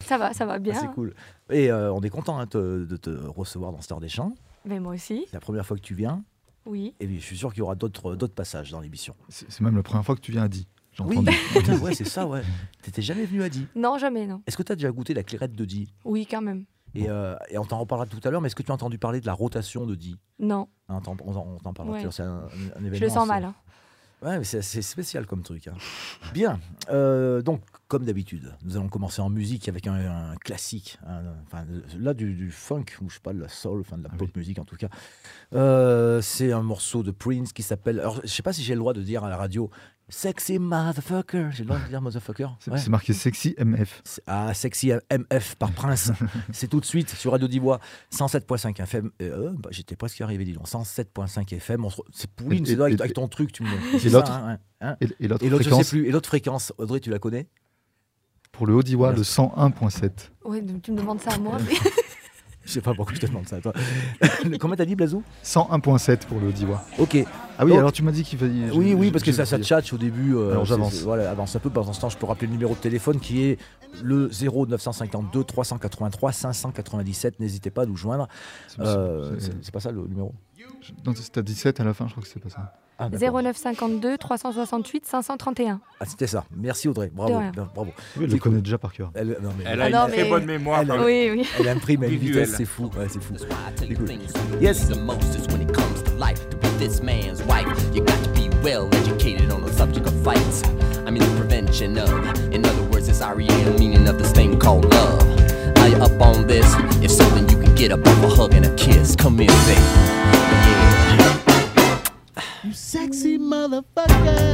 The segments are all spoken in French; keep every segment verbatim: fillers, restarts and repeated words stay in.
Ça va, ça va bien. Ah, c'est cool. Et euh, on est content hein, te, de te recevoir dans Star des Champs. Mais moi aussi. C'est la première fois que tu viens. Oui. Et je suis sûr qu'il y aura d'autres, d'autres passages dans l'émission. C'est, c'est même la première fois que tu viens à Die. J'ai Oui, entendu. putain, ouais, c'est ça, ouais. T'étais jamais venu à Die. Non, jamais, non. Est-ce que tu as déjà goûté la clairette de Die? Oui, quand même. Et, euh, et on t'en reparlera tout à l'heure, mais est-ce que tu as entendu parler de la rotation de Die? Non. Hein, on, t'en, on, t'en- on t'en parlera Ouais. tout à l'heure, c'est un, un événement. Je le sens assez- mal. Hein. Ouais, mais c'est, c'est spécial comme truc. Hein. Bien. Euh, donc, comme d'habitude, nous allons commencer en musique avec un, un classique. un- enfin, là, du, du funk, ou je sais pas, de la soul, enfin de la Ah pop oui. musique en tout cas. Euh, c'est un morceau de Prince qui s'appelle. Alors, je sais pas si j'ai le droit de dire à la radio Sexy Motherfucker. J'ai le droit de dire Motherfucker. C'est, Ouais. c'est marqué Sexy M F. C'est- Ah, Sexy M F par Prince. C'est tout de suite sur Radio Divois, cent sept virgule cinq F M. Euh, bah, j'étais presque arrivé, dis donc. cent sept virgule cinq F M. On se... C'est Pouline, Et- c'est avec, et- avec ton truc, tu me donnes. et C'est l'autre ça, hein, hein. Et, et l'autre Et l'autre, je fréquence, sais plus. Et l'autre fréquence, Audrey, tu la connais? pour le Haut-Diois, le cent un virgule sept. Ouais, donc tu me demandes ça à moi. mais- Je sais pas pourquoi je te demande ça à toi. Comment t'as dit, Blazou? cent un virgule sept pour le Haut-Diois. Ok. Ah oui, Donc- alors tu m'as dit qu'il fallait... Oui, je- oui, je- parce que je- ça, ça je- tchatche au début. euh, Alors, c'est- j'avance. c'est- Voilà, avance un peu. Pendant ce temps, je peux rappeler le numéro de téléphone qui est le zéro neuf cent cinquante-deux trois cent quatre-vingt-trois cinq cent quatre-vingt-dix-sept. N'hésitez pas à nous joindre. C'est- Euh, c'est- c'est, c'est pas ça le numéro? Non, c'était dix-sept à la fin, je crois que c'est pas ça. Ah, d'accord. zéro neuf cinquante-deux trois cent soixante-huit cinq cent trente et un. Ah, c'était ça. Merci Audrey. Bravo. De rien. Bien, bravo. Oui, je C'est le connais déjà par cœur. Elle, non, mais- Elle Ah a non, une très mais- bonne mémoire. Elle quand a- même. Oui, oui. Elle imprime à une Visuel. vitesse, c'est fou. Ouais, c'est fou. That's why I tell you Écoute. things you Yes. need the most is when it comes to life. To be this man's wife, you got to be well educated on the subject of fights. I mean the prevention of. In other words, it's R E A, the meaning of this thing called love. Are you up on this? If so, then you can get up off a hug and a kiss. Come in, baby. Yeah. You sexy motherfucker.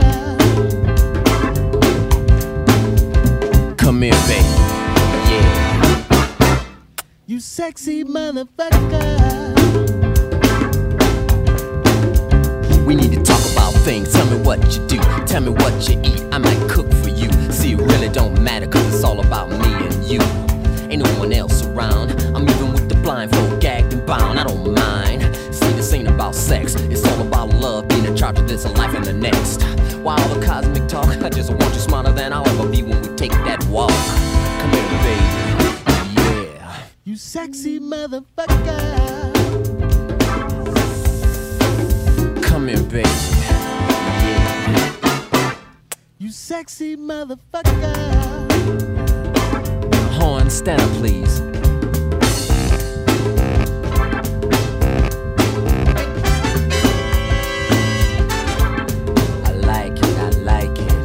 Come here, baby. Yeah. You sexy motherfucker. We need to talk about things. Tell me what you do. Tell me what you eat. I might cook for you. See, it really don't matter, cause it's all about me and you. Ain't no one else around. I'm even with the blindfold, gagged and bound. I don't mind. See, this ain't about sex. It's all about love, being in charge of this life and the next. While all the cosmic talk, I just want you smarter than I'll ever be when we take that walk. Come here, baby. Yeah. You sexy motherfucker. Come here, baby. Yeah. You sexy motherfucker. Horn, stand up, please. I like it, I like it.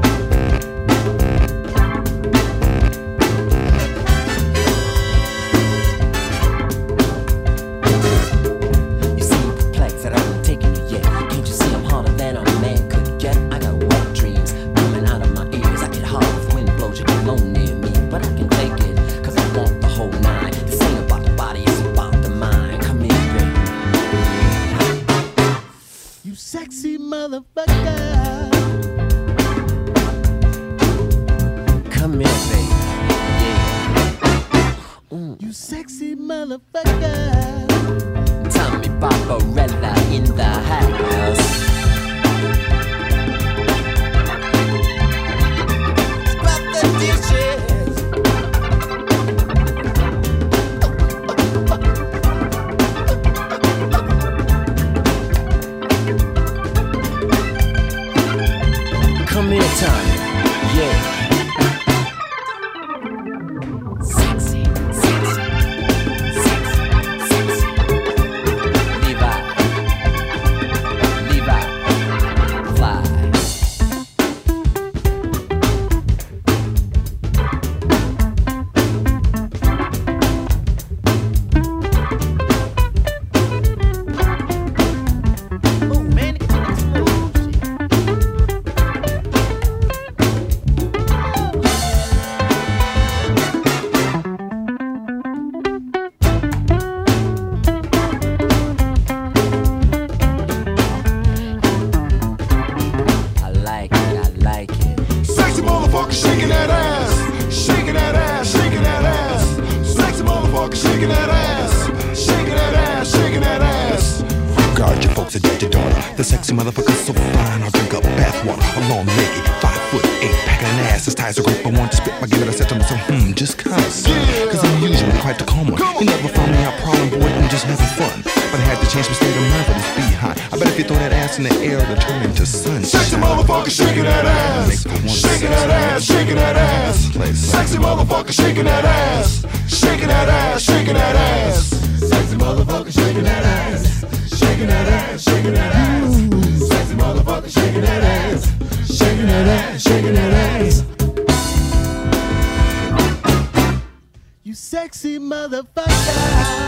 You seem perplexed that I haven't taken you yet. Can't you see I'm harder than a man could get? I got wet dreams coming out of my ears. I get hard if wind blows you alone near me. But I can take it, cause I want the whole nine. This ain't about the body, it's about the mind. Come here, baby. You sexy motherfucker. Come here, baby. Yeah. Mm. You sexy motherfucker. Tommy Barbarella in the house. Scrap the dishes. Come here, Tommy. Yeah. Sexy, sexy, sexy, sexy. Levi, Levi, fly. Oh man, it's I like it, I like it. Sexy motherfucker shaking that ass, shaking that ass, shaking that ass. Sexy motherfucker shaking that ass, shaking that ass, shaking that ass. Guard your folks, adopt your daughter. The sexy motherfucker's so fine, I'll drink up bath water. A long legged, five foot eight pack shaking an ass. As ties a grip, I want to spit my give it a set of some hmm, just cuz. Cause I'm usually quite the calm one. You never found me out prowling, boy, I'm just having fun. But I had to change my state of mind for this behind. I bet if you throw that ass in the air, it'll turn into sunshine. Sexy motherfucker shaking that ass. Shaking that ass, shaking that ass. Sexy motherfucker shaking that ass. Shaking that ass, shaking that ass. Sexy motherfucker shaking that ass. Shaking that ass, shaking that ass. Sexy motherfucker shaking that ass. Shaking that ass, shaking that ass. You sexy motherfucker.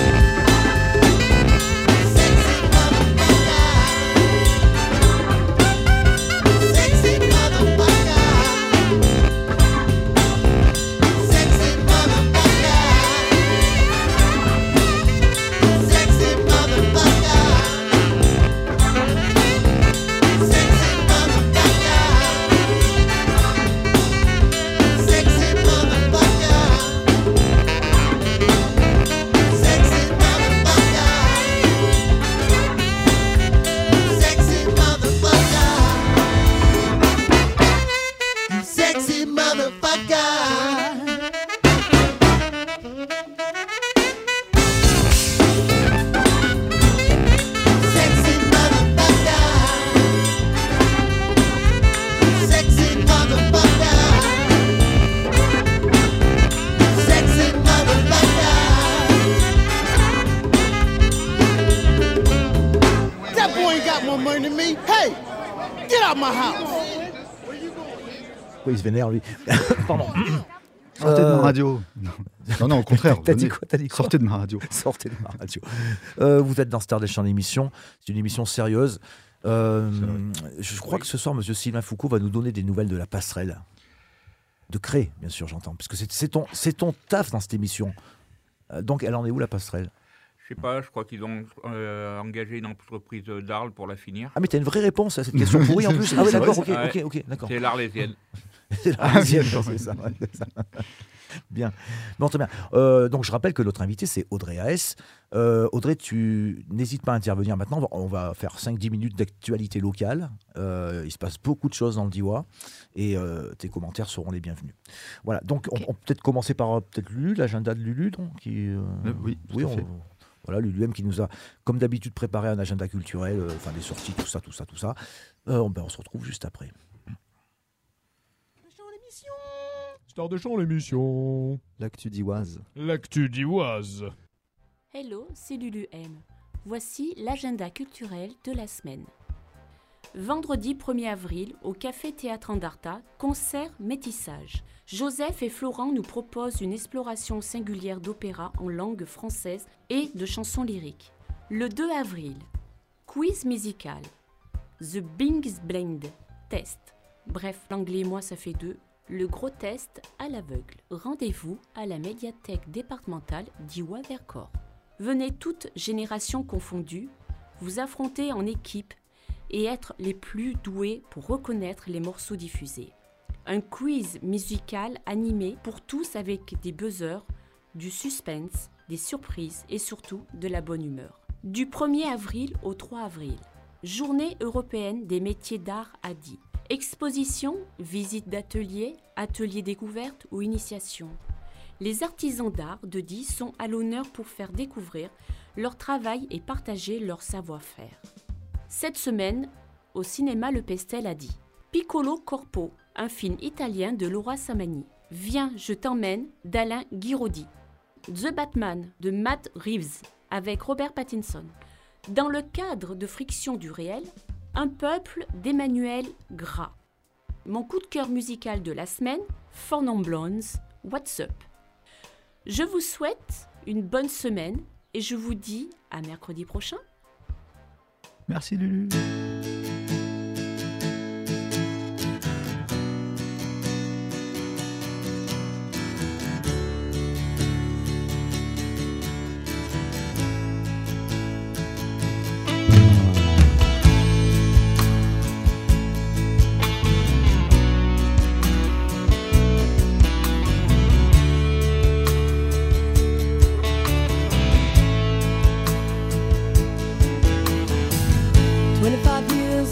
Oui, il se vénère, lui. Pardon. Sortez de ma radio. Non, non, au contraire. T'as dit quoi, t'as dit quoi Sortez de ma radio. Sortez de ma radio. Euh, vous êtes dans Star des Champs d'émission. C'est une émission sérieuse. Euh, je crois oui. que ce soir, M. Sylvain Foucault va nous donner des nouvelles de la passerelle. De Cré, bien sûr, j'entends. Parce que c'est, c'est, ton, c'est ton taf dans cette émission. Euh, donc, elle en est où, la passerelle ? Je sais pas, je crois qu'ils ont euh, engagé une entreprise d'Arles pour la finir. Ah, mais t'as une vraie réponse à cette question pourrie en plus. Ah, oui, d'accord, ok, ouais. ok, ok, d'accord. C'est l'Arlésienne. C'est l'Arlésienne, c'est ça. Ouais, c'est ça. Bien. Bon, très bien. Euh, donc, je rappelle que notre invité, c'est Audrey Haes. Euh, Audrey, tu n'hésites pas à intervenir maintenant. On va faire cinq dix minutes d'actualité locale. Euh, il se passe beaucoup de choses dans le Diois et euh, tes commentaires seront les bienvenus. Voilà. Donc, okay. on, on peut peut-être commencer par euh, peut-être Lulu, l'agenda de Lulu. Donc, qui, euh, euh, oui, tout oui, à on, fait. Voilà, Lulu M qui nous a, comme d'habitude, préparé un agenda culturel, euh, enfin des sorties, tout ça, tout ça, tout ça. Euh, on, ben, on se retrouve juste après. Star de Champs, l'émission. L'actu d'Ivoise. L'actu d'Ivoise. Hello, c'est Lulu M. Voici l'agenda culturel de la semaine. Vendredi premier avril, au Café Théâtre Andarta, concert Métissage. Joseph et Florent nous proposent une exploration singulière d'opéra en langue française et de chansons lyriques. Le deux avril, quiz musical. The Bing's Blind Test. Bref, l'anglais et moi ça fait deux. Le gros test à l'aveugle. Rendez-vous à la médiathèque départementale d'Ivoire-Vercors. Venez toutes générations confondues, vous affronter en équipe et être les plus doués pour reconnaître les morceaux diffusés. Un quiz musical animé pour tous avec des buzzers, du suspense, des surprises et surtout de la bonne humeur. Du premier avril au trois avril, Journée européenne des métiers d'art à Die. Exposition, visite d'ateliers, ateliers découvertes ou initiation. Les artisans d'art de Die sont à l'honneur pour faire découvrir leur travail et partager leur savoir-faire. Cette semaine, au cinéma Le Pestel à Die. Piccolo Corpo, un film italien de Laura Samani. Viens, je t'emmène d'Alain Guiraudy. The Batman de Matt Reeves avec Robert Pattinson. Dans le cadre de Friction du réel, Un peuple d'Emmanuel Gras. Mon coup de cœur musical de la semaine, Four Non Blondes, What's Up. Je vous souhaite une bonne semaine et je vous dis à mercredi prochain. Merci Lulu. twenty-five years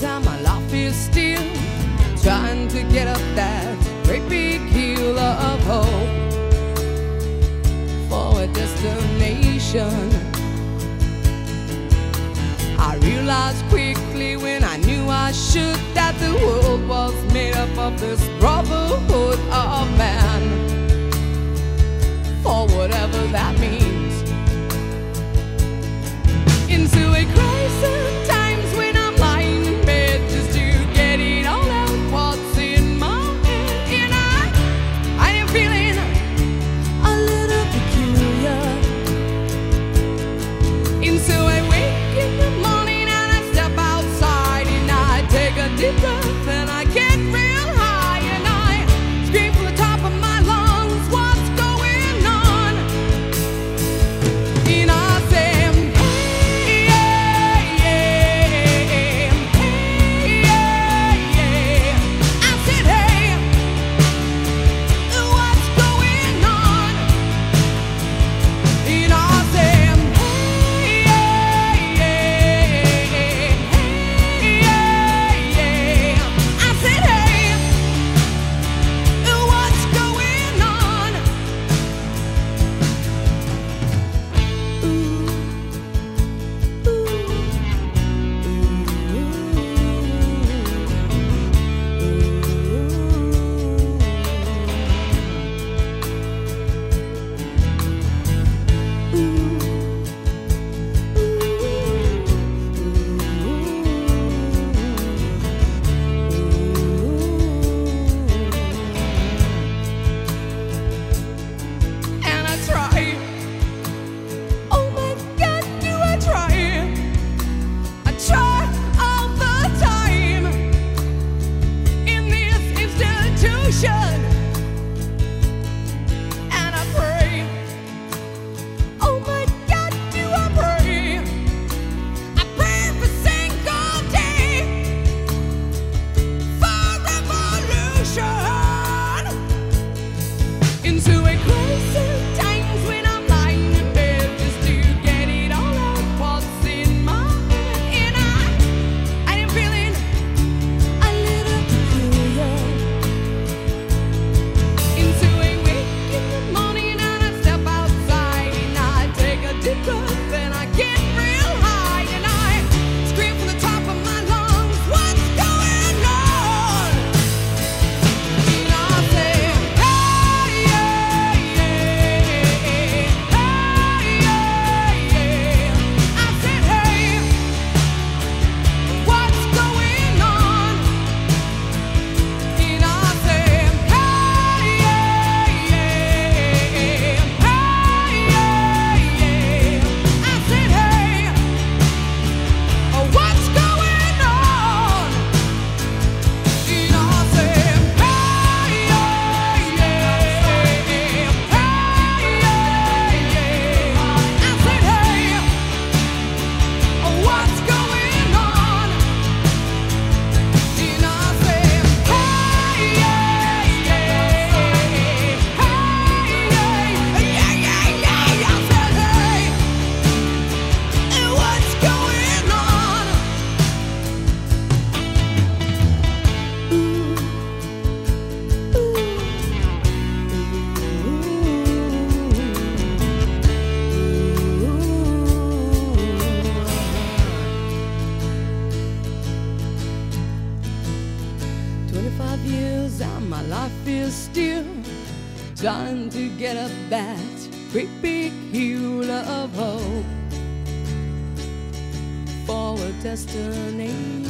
destination. I realized quickly when I knew I should that the world was made up of this brotherhood of man, for whatever that means. Into a crisis times when I'm lying in bed just to get it all out what's in my head, and I, I am feeling a little peculiar. And so I wake in the morning and I step outside and I take a deep breath and I get real high and I scream from the top of my lungs, what's going on? And I say, hey, yeah, yeah, hey, yeah, yeah. I said, hey, what's going on? And I say, hey, yeah, yeah, hey, yeah, yeah. I said, hey, what's going on? And I try. Oh my God, do I try? I try all the time in this institution. And I pray. Oh my God, do I pray? I pray every single day for revolution. Into a crisis times when I'm lying in bed just to get it all out what's in my head, and I I am feeling a little peculiar. Into a wake in the morning and I step outside and I take a deep breath and I get real high and I scream from the top of my lungs, what's going on? And I say, hey, yeah, yeah, hey, yeah, yeah. I said, hey, what's going on? And I say, hey, yeah, yeah, hey, yeah, yeah. I said, hey, what's going on? And I say, hey, yeah, yeah, hey, yeah, yeah. I said, hey, what's going on? And I say, hey, yeah, yeah, hey, yeah, yeah, yeah. I said, hey, what's going on? Twenty-five years and my life is still trying to get up that great big hill of hope for a destination.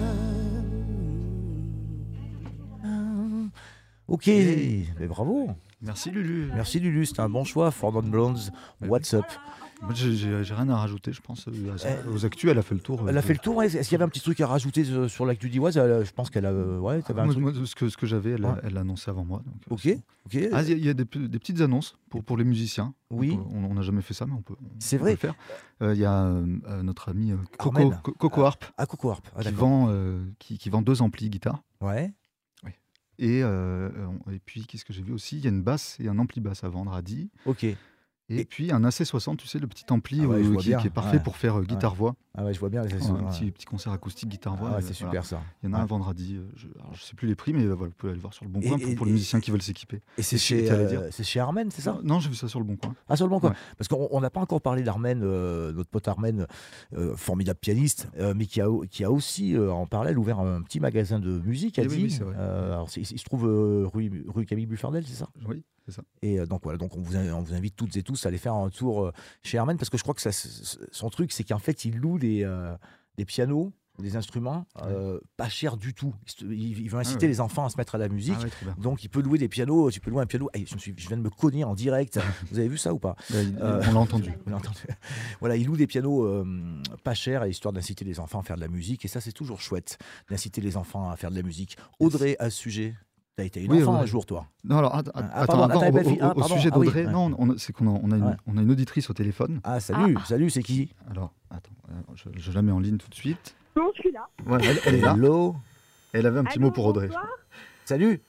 Ok, mais bravo. Merci Lulu. Merci Lulu, c'était un bon choix. Four Non Blondes, What's Up. Moi, j'ai- J'ai j'ai rien à rajouter, je pense. euh, à ça. Euh, Aux actus, elle a fait le tour. euh, Elle a fait le de- tour, ouais. Est-ce qu'il y avait un petit truc à rajouter euh, sur l'actu d'Ivoise? Elle, Je pense qu'elle a. euh, Ouais, t'avais un Moi, truc. moi, ce que, ce que j'avais, elle, a- Ouais. elle l'a annoncé avant moi. donc, euh, Ok, c'est- ok. Ah, il y a- il y a des, pe- des petites annonces pour, pour les musiciens. Oui. On peut- On n'a jamais fait ça, mais on peut, on C'est peut vrai. le faire. Euh, Il y a euh, euh, notre ami euh, Coco, Armel. Co- Coco Harp Ah, Coco Harp. Ah, qui, d'accord. vend, euh, qui, qui vend deux amplis guitare. Ouais. Et, euh, on- et puis, qu'est-ce que j'ai vu aussi? Il y a une basse et un ampli basse à vendre à dix. Ok. Et, puis un A C soixante, tu sais, le petit ampli Ah ouais, euh, je vois qui, bien, qui est parfait ouais. pour faire euh, guitare-voix. Ah ouais, je vois bien les Ouais, sessions, un ouais. petit, petit concert acoustique guitare-voix. Ah ouais, euh, c'est super, voilà. ça. Il y en a Ouais. un vendredi. euh, Je ne sais plus les prix, mais euh, voilà, vous pouvez aller le voir sur le Bon Et- Coin et- pour, pour les et- musiciens qui veulent s'équiper. Et c'est Et chez, tu allais dire euh, c'est chez Armen, c'est ça? Non, non, j'ai vu ça sur le Bon Coin. Ah, sur le bon coin. Ouais. Parce qu'on on n'a pas encore parlé d'Armen, euh, notre pote Armen, euh, formidable pianiste, euh, mais qui a, qui a aussi, euh, en parallèle, ouvert un petit magasin de musique à Eh oui, Digne. oui, c'est vrai. Euh, alors, c'est- il se trouve euh, rue, rue Camille Buffardel, c'est ça? Oui, c'est ça. Et euh, donc voilà, donc on vous, in- on vous invite toutes et tous à aller faire un tour euh, chez Armen, parce que je crois que ça, c'est- son truc, c'est qu'en fait, il loue des, euh, des pianos, des instruments, euh, pas chers du tout. Il, se- il- il veut inciter Ah ouais. les enfants à se mettre à la musique. Ah ouais, trop bien. Donc il peut louer des pianos, tu peux louer un piano. Ah, je, me suis, je viens de me cogner en direct. Vous avez vu ça ou pas? Bah, il- Euh, on l'a entendu. On l'a entendu. Voilà, il loue des pianos euh, pas chers, histoire d'inciter les enfants à faire de la musique. Et ça, c'est toujours chouette, d'inciter les enfants à faire de la musique. Audrey, à ce sujet, tu as été une Oui, enfant ouais. un jour, toi. Non, alors, att- Ah, attends, pardon, attends, t'avais pas au, le fi- au- ah, au pardon, sujet ah oui, d'Audrey, ouais. non, on a- c'est qu'on a, on a, une, Ouais. on a une auditrice au téléphone. Ah, salut, salut, c'est qui? Alors, attends, euh, je, je la mets en ligne tout de suite. Non, je suis là. Ouais, elle, elle est là. Hello. Elle avait un petit Allô, mot pour Audrey. bonsoir. Salut.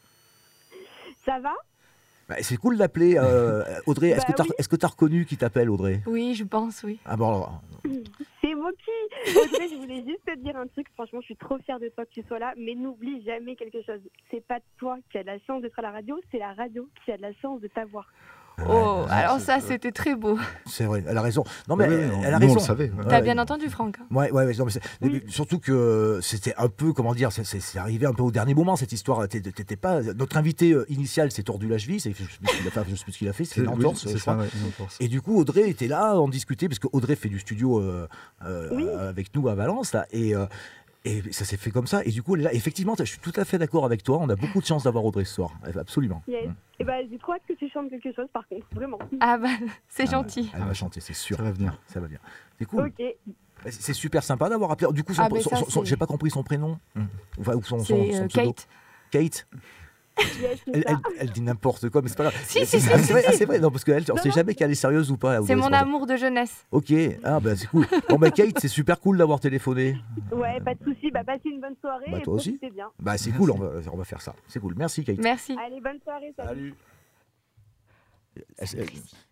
Ça va? Bah, c'est cool d'appeler euh, Audrey. Est-ce Bah que tu as, oui. est-ce que t'as reconnu qui t'appelle, Audrey? Oui, je pense, oui. Ah bon, alors, C'est Moki. Audrey, je voulais juste te dire un truc. Franchement, je suis trop fière de toi que tu sois là. Mais n'oublie jamais quelque chose. C'est pas toi qui as de la chance d'être à la radio, c'est la radio qui a de la chance de t'avoir. Oh, ouais, alors c'est- ça, c'était très beau. c'est vrai, elle a raison. Non, mais Oui, elle, oui, elle a nous, on raison. le savait, ouais. T'as Ouais. bien entendu, Franck? hein Ouais, ouais, ouais, non, mais c'est- mais surtout que c'était un peu, comment dire, c'est- c'est c'est arrivé un peu au dernier moment cette histoire. T'é- T'étais pas notre invité euh, initial, s'est tordu la cheville, c'est je sais plus ce qu'il a fait, je sais plus ce qu'il a fait, c'est une oui, entorse, c'est je ça, crois. ouais, une entorse. Et du coup, Audrey était là, on discutait parce que Audrey fait du studio euh, euh, Oui. avec nous à Valence là, et euh, et ça s'est fait comme ça. Et du coup, elle est là. Effectivement, je suis tout à fait d'accord avec toi. On a beaucoup de chance d'avoir Audrey ce soir, absolument. Yes. Mm. Et ben, j'ai trop hâte que tu chantes quelque chose, par contre, vraiment. Ah bah, c'est Ah, gentil. Elle va chanter, c'est sûr. Ça va venir. Ça va venir. C'est cool. Ok. C'est c'est super sympa d'avoir appelé. Du coup, son, Ah, mais son- ça, son- son- c'est- j'ai pas compris son prénom. Hum. Enfin, ou son, son, C'est son euh, pseudo. Kate. Kate. Yes, c'est Elle, ça. elle- elle dit n'importe quoi, mais c'est pas grave. Si, C'est- si, c'est- si, c'est vrai, si, ah, si. c'est vrai. Non, parce qu'elle, on Non, sait non. jamais qu'elle est sérieuse ou pas. C'est Audrey, mon pour ça. amour de jeunesse. Ok. Ah bah c'est cool. Bon bah Kate, c'est super cool d'avoir téléphoné. Ouais, pas de soucis. Bah, passez une bonne soirée Bah, et toi aussi. profitez bien. Bah c'est cool. On va, on va faire ça. C'est cool. Merci Kate. Merci. Allez, bonne soirée. Salut. Salut. Elle- elle-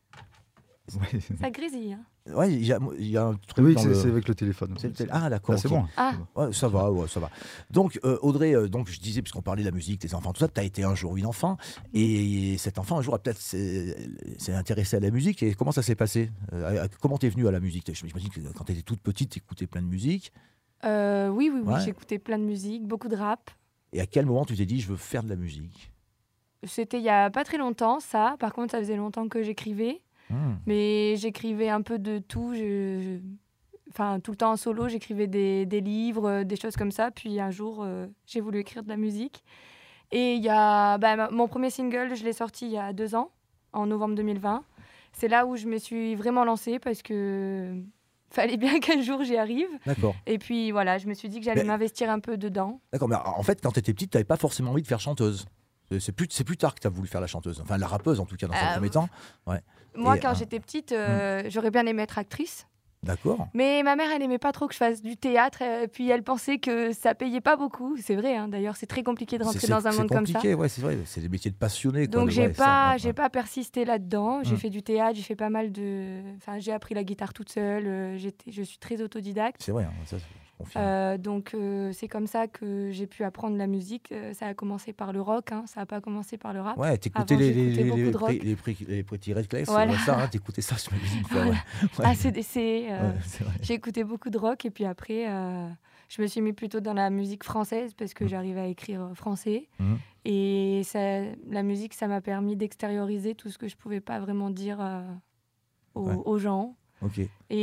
Ouais, Ça grésille. hein. Ouais, il y a, il y a un truc oui, dans c'est le... c'est avec le téléphone. c'est le tél- Ah d'accord. Bah, c'est ok. bon. Ah. Ouais, ça va, ouais, ça va. Donc, euh, Audrey, euh, donc, je disais, puisqu'on parlait de la musique, des enfants, tout ça, tu as été un jour une enfant, et cet enfant, un jour, a peut-être s'est s'est intéressé à la musique, et comment ça s'est passé? Euh, à- Comment t'es venue à la musique? J'imagine que quand tu étais toute petite, tu écoutais plein de musique, Euh, oui, oui, oui. Ouais. J'écoutais plein de musique, beaucoup de rap. et à quel moment tu t'es dit, je veux faire de la musique? C'était il y a pas très longtemps, ça. Par contre, ça faisait longtemps que j'écrivais. Hmm. Mais j'écrivais un peu de tout. Je, je- Enfin, tout le temps en solo, j'écrivais des, des livres, euh, des choses comme ça. Puis un jour, euh, j'ai voulu écrire de la musique. Et il y a bah, ma- mon premier single, je l'ai sorti il y a deux ans, en novembre deux mille vingt. C'est là où je me suis vraiment lancée parce que fallait bien qu'un jour j'y arrive. D'accord. Et puis voilà, je me suis dit que j'allais Mais- m'investir un peu dedans. D'accord, mais en fait, quand tu étais petite, tu n'avais pas forcément envie de faire chanteuse. C'est- C'est plus, c'est plus tard que tu as voulu faire la chanteuse. Enfin, la rappeuse, en tout cas, dans un Euh, premier temps. Ouais. Moi, Et, quand euh, j'étais petite, euh, j'aurais bien aimé être actrice. D'accord. Mais ma mère, elle aimait pas trop que je fasse du théâtre. Et puis elle pensait que ça payait pas beaucoup. C'est vrai, hein, d'ailleurs, c'est très compliqué de rentrer C'est- dans un c'est monde comme ça. compliqué, ouais, c'est vrai. C'est des métiers de passionnés. quoi, Donc de- j'ai ouais, ça, pas, ouais, j'ai ouais. pas persisté là-dedans. J'ai Mm. fait du théâtre, j'ai fait pas mal de. Enfin, j'ai appris la guitare toute seule. euh, j'étais, je suis très autodidacte. C'est vrai, hein, ça, je confirme. Euh, donc euh, c'est comme ça que j'ai pu apprendre la musique. Euh, ça a commencé par le rock, hein, ça a pas commencé par le rap. Ouais, t'écoutais Avant, les, les, j'écoutais les, beaucoup les, de rock. pré- les, pré- les Pretty Red Clays, Voilà. ouais, ça, hein, t'écoutais ça, je m'imagine. Quoi, ouais. Ouais. A C D C. euh, Ouais, c'est vrai. j'ai écouté beaucoup de rock et puis après, euh, je me suis mis plutôt dans la musique française parce que Mm. j'arrivais à écrire euh, français. Mm. Et ça, la musique, ça m'a permis d'extérioriser tout ce que je pouvais pas vraiment dire euh, aux, Ouais. aux gens. Ok.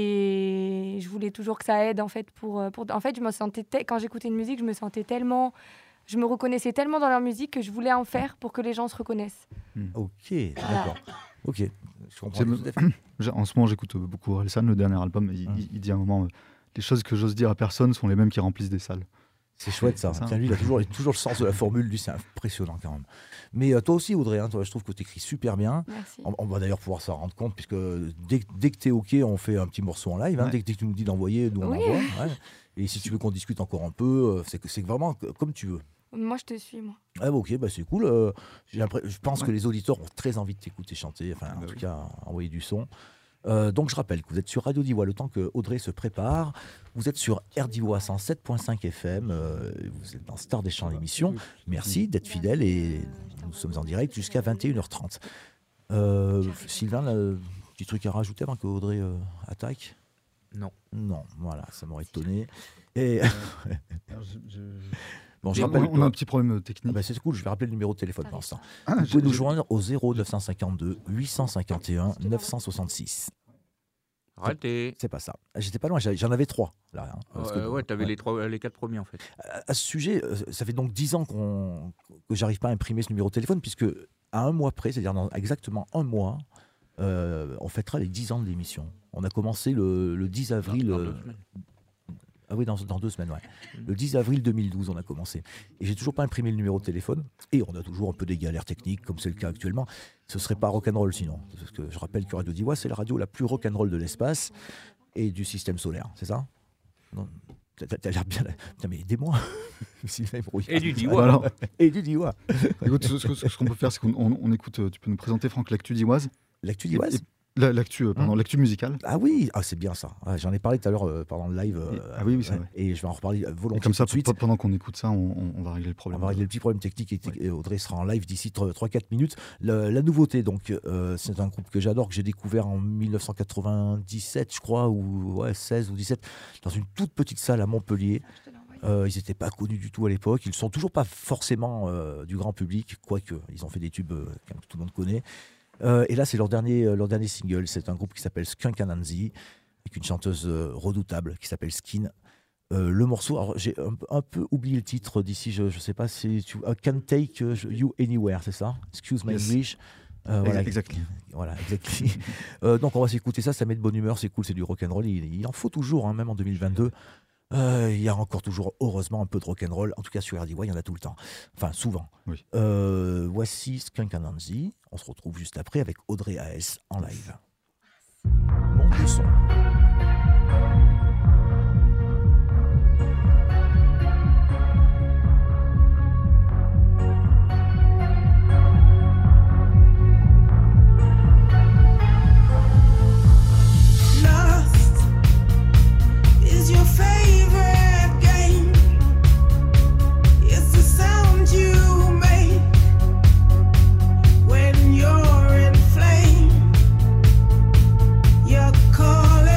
Et je voulais toujours que ça aide en fait pour, euh, pour... en fait je me sentais te- quand j'écoutais une musique, je me sentais tellement, je me reconnaissais tellement dans leur musique que je voulais en faire pour que les gens se reconnaissent. Ok, d'accord. Ok, je comprends. C'est- tout à fait. J'ai- En ce moment, j'écoute beaucoup Orelsan, le dernier album. Il, Hum. il- il dit à un moment euh, les choses que j'ose dire à personne sont les mêmes qui remplissent des salles. C'est chouette ça. C'est ça. Tiens, lui, il a toujours, il a toujours le sens de la formule, lui, c'est impressionnant quand même. Mais euh, toi aussi, Audrey, hein, toi, je trouve que tu écris super bien. Merci. On, on va d'ailleurs pouvoir s'en rendre compte, puisque dès, que- dès que tu es OK, on fait un petit morceau en live. Hein, Ouais. dès, que, dès que tu nous dis d'envoyer, nous on Oui. envoie. Ouais. Et si tu veux qu'on discute encore un peu, euh, c'est que c'est vraiment c- comme tu veux. Moi, je te suis, moi. Ah, bah, ok, bah, c'est cool. Euh, j'ai l'impression- je pense que les auditeurs ont très envie de t'écouter chanter, enfin, en Bah tout oui. cas, envoyer du son. Euh, donc, je rappelle que vous êtes sur Radio Diwa, le temps que Audrey se prépare. Vous êtes sur R Diwa cent sept virgule cinq F M. euh, vous êtes dans Star des Champs, l'émission. Merci d'être fidèle et nous sommes en direct jusqu'à vingt et une heures trente. Euh, Sylvain, là, petit truc à rajouter avant que Audrey euh, attaque? Non. Non, voilà, ça m'aurait étonné. Et Alors, je- je- bon, je on, rappelle. on a un petit problème technique. Ah bah, c'est cool, je vais rappeler le numéro de téléphone pour l'instant. Ah, Vous j'ai- pouvez nous j'ai- joindre au zéro neuf cent cinquante-deux huit cent cinquante et un neuf cent soixante-six. Raté. C'est pas ça. J'étais pas loin, j'avais- j'en avais trois. Là, hein, parce que- Euh, ouais, t'avais ouais. les, trois, les quatre premiers en fait. À, à ce sujet, euh, ça fait donc dix ans qu'on, que j'arrive pas à imprimer ce numéro de téléphone, puisque à un mois près, c'est-à-dire dans exactement un mois, euh, on fêtera les dix ans de l'émission. On a commencé le, le dix avril. Dans euh, deux semaines. Ah oui, dans, dans deux semaines, ouais. Le dix avril deux mille douze, on a commencé. Et j'ai toujours pas imprimé le numéro de téléphone. Et on a toujours un peu des galères techniques, comme c'est le cas actuellement. Ce serait pas rock'n'roll sinon. Parce que je rappelle que Radio Diwa, c'est la radio la plus rock'n'roll de l'espace et du système solaire, c'est ça? Non. T'as, t'as- t'as l'air bien là. Putain, mais aidez-moi. Sylvain Brouillard. Et du Diwa. Alors, Et du Diwa. écoute, ce, ce- ce qu'on peut faire, c'est qu'on on- on écoute. euh, Tu peux nous présenter, Franck, l'actu d'Ivoise. L'actu d'Ivoise. Et- la- L'actu, euh, pardon, Hum. l'actu musicale. Ah oui, ah, c'est bien ça. Ah, j'en ai parlé tout à l'heure euh, pendant le live. euh, Ah oui, oui, c'est ouais. vrai. Et je vais en reparler euh, Et volontiers comme ça, tout de suite. p- pendant qu'on écoute ça, on, on- on va régler le On problème. va régler le petit problème technique et, et Audrey sera en live d'ici trois quatre minutes. Le- la nouveauté, donc, euh, c'est un groupe que j'adore, que j'ai découvert en mille neuf cent quatre-vingt-dix-sept, je crois, ou ouais, seize ou dix-sept, dans une toute petite salle à Montpellier. Euh, ils n'étaient pas connus du tout à l'époque. Ils ne sont toujours pas forcément euh, du grand public, quoique ils ont fait des tubes euh, que tout le monde connaît. Euh, et là, c'est leur dernier, euh, leur dernier single. C'est un groupe qui s'appelle Skunk Anansi, avec une chanteuse euh, redoutable qui s'appelle Skin. Euh, le morceau, alors j'ai un, un peu oublié le titre d'ici, je ne sais pas si tu. I Can't Take You Anywhere, c'est ça? Excuse my Yes. English. Euh, voilà, Exactly. voilà, exactly. Euh, donc on va s'écouter ça, ça met de bonne humeur, c'est cool, c'est du rock'n'roll. Il, il en faut toujours, hein, même en deux mille vingt-deux. Euh, il y a encore toujours, heureusement, un peu de rock'n'roll. En tout cas, sur R D Y, il y en a tout le temps. Enfin, souvent. Oui. Euh, voici Skunk Anansi. On se retrouve juste après avec Audrey A S en live. Monte le son. Lost is your favorite game. It's the sound you make when you're in flame. You're calling.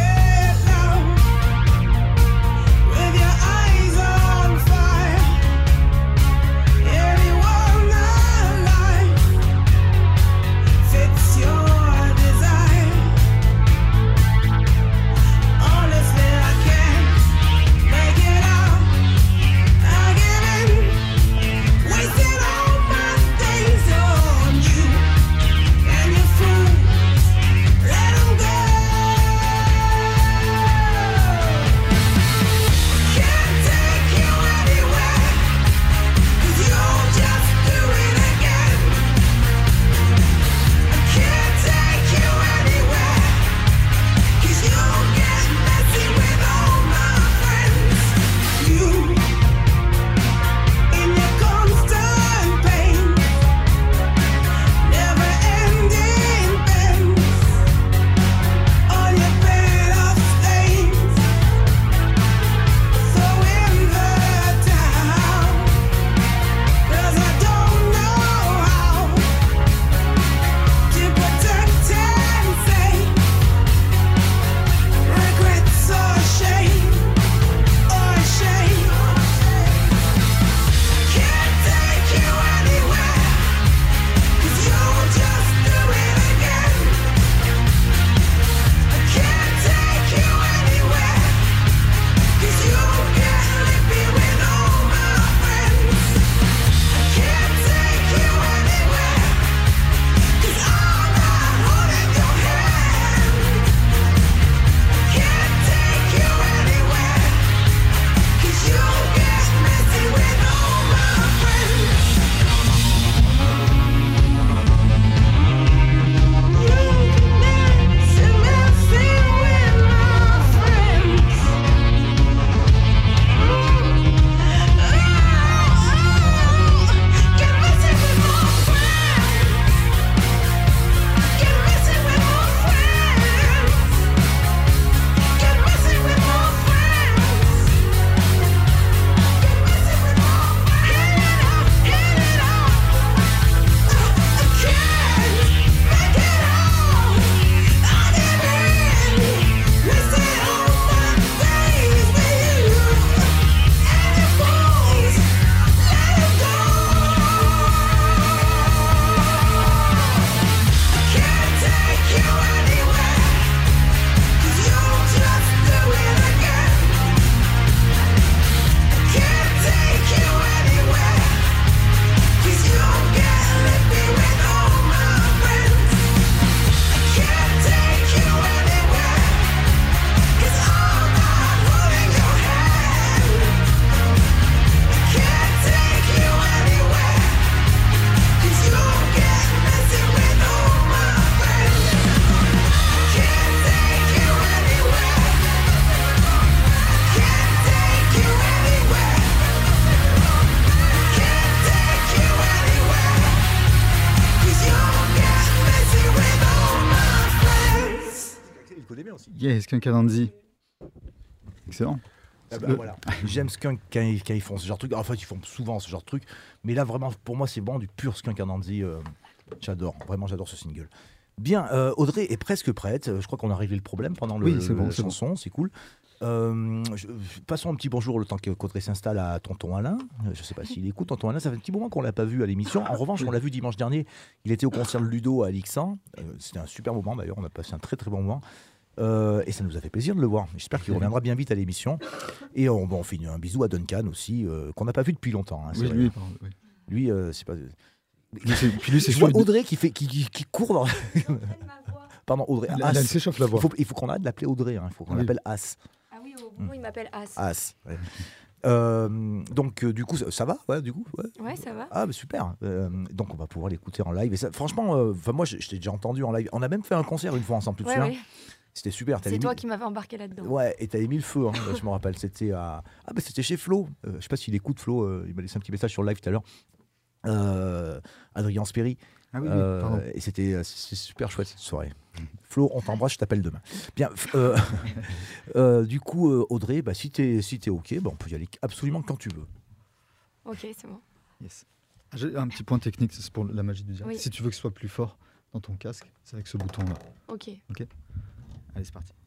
connais bien aussi. Yes, Skunk Anansi. Excellent. Ah bah, Le- voilà. J'aime Skunk quand ils, quand ils font ce genre de truc. Enfin, ils font souvent ce genre de truc. Mais là, vraiment, pour moi, c'est bon, du pur Skunk Anansi. Euh, j'adore. Vraiment, j'adore ce single. Bien, euh, Audrey est presque prête. Je crois qu'on a réglé le problème pendant le, Oui, c'est le- bon, la c'est bon. chanson. C'est cool. Euh, je- passons un petit bonjour le temps que- qu'Audrey s'installe à Tonton Alain. Euh, Je ne sais pas s'il écoute. Tonton Alain, ça fait un petit moment qu'on ne l'a pas vu à l'émission. En revanche, on l'a vu dimanche dernier. Il était au concert de Ludo à Alixan. Euh, C'était un super moment d'ailleurs. On a passé un très très bon moment. Euh, et ça nous a fait plaisir de le voir. J'espère qu'il reviendra bien vite à l'émission. Et on, bon, on fait un bisou à Duncan aussi, euh, qu'on n'a pas vu depuis longtemps. hein, c'est Oui, vrai. lui, pardon, oui. Lui, euh, c'est pas. Lui, c'est- puis lui, c'est Je vois chaud. Audrey qui, fait, qui, qui, qui court dans. Pardon, Audrey. Elle- As. elle s'échauffe la voix. Il faut, il faut qu'on arrête de l'appeler Audrey. hein, Il faut qu'on Oui. l'appelle As. Ah oui, au boulot, il m'appelle As. As. ouais. Euh, donc, euh, du coup, ça, ça va ouais, du coup ouais. Ouais, ça va. Ah, bah, super. Euh, donc, on va pouvoir l'écouter en live. Et ça, franchement, euh, 'fin, moi, je, je t'ai déjà entendu en live. On a même fait un concert une fois ensemble, tu te Ouais, souviens ouais. C'était super. t'avais C'est mis- toi qui m'avais embarqué là-dedans. Ouais, et t'avais mis le feu, hein, je me rappelle. C'était à... ah, bah, c'était chez Flo. Euh, je sais pas s'il écoute Flo. euh, il m'a laissé un petit message sur le live tout à l'heure. Euh, Adrien Spéry. Ah oui, oui, Euh, pardon. et c'était euh, c'est super chouette cette soirée. Flo, on t'embrasse, je t'appelle demain. Bien. f- euh, euh, du coup, euh, Audrey, bah, si t'es si t'es ok, bah, on peut y aller absolument quand tu veux. Ok, c'est bon. Yes. J'ai un petit point technique, c'est pour la magie du direct. Oui. Si tu veux que ce soit plus fort dans ton casque, c'est avec ce bouton-là. Ok. Ok. Allez, c'est parti.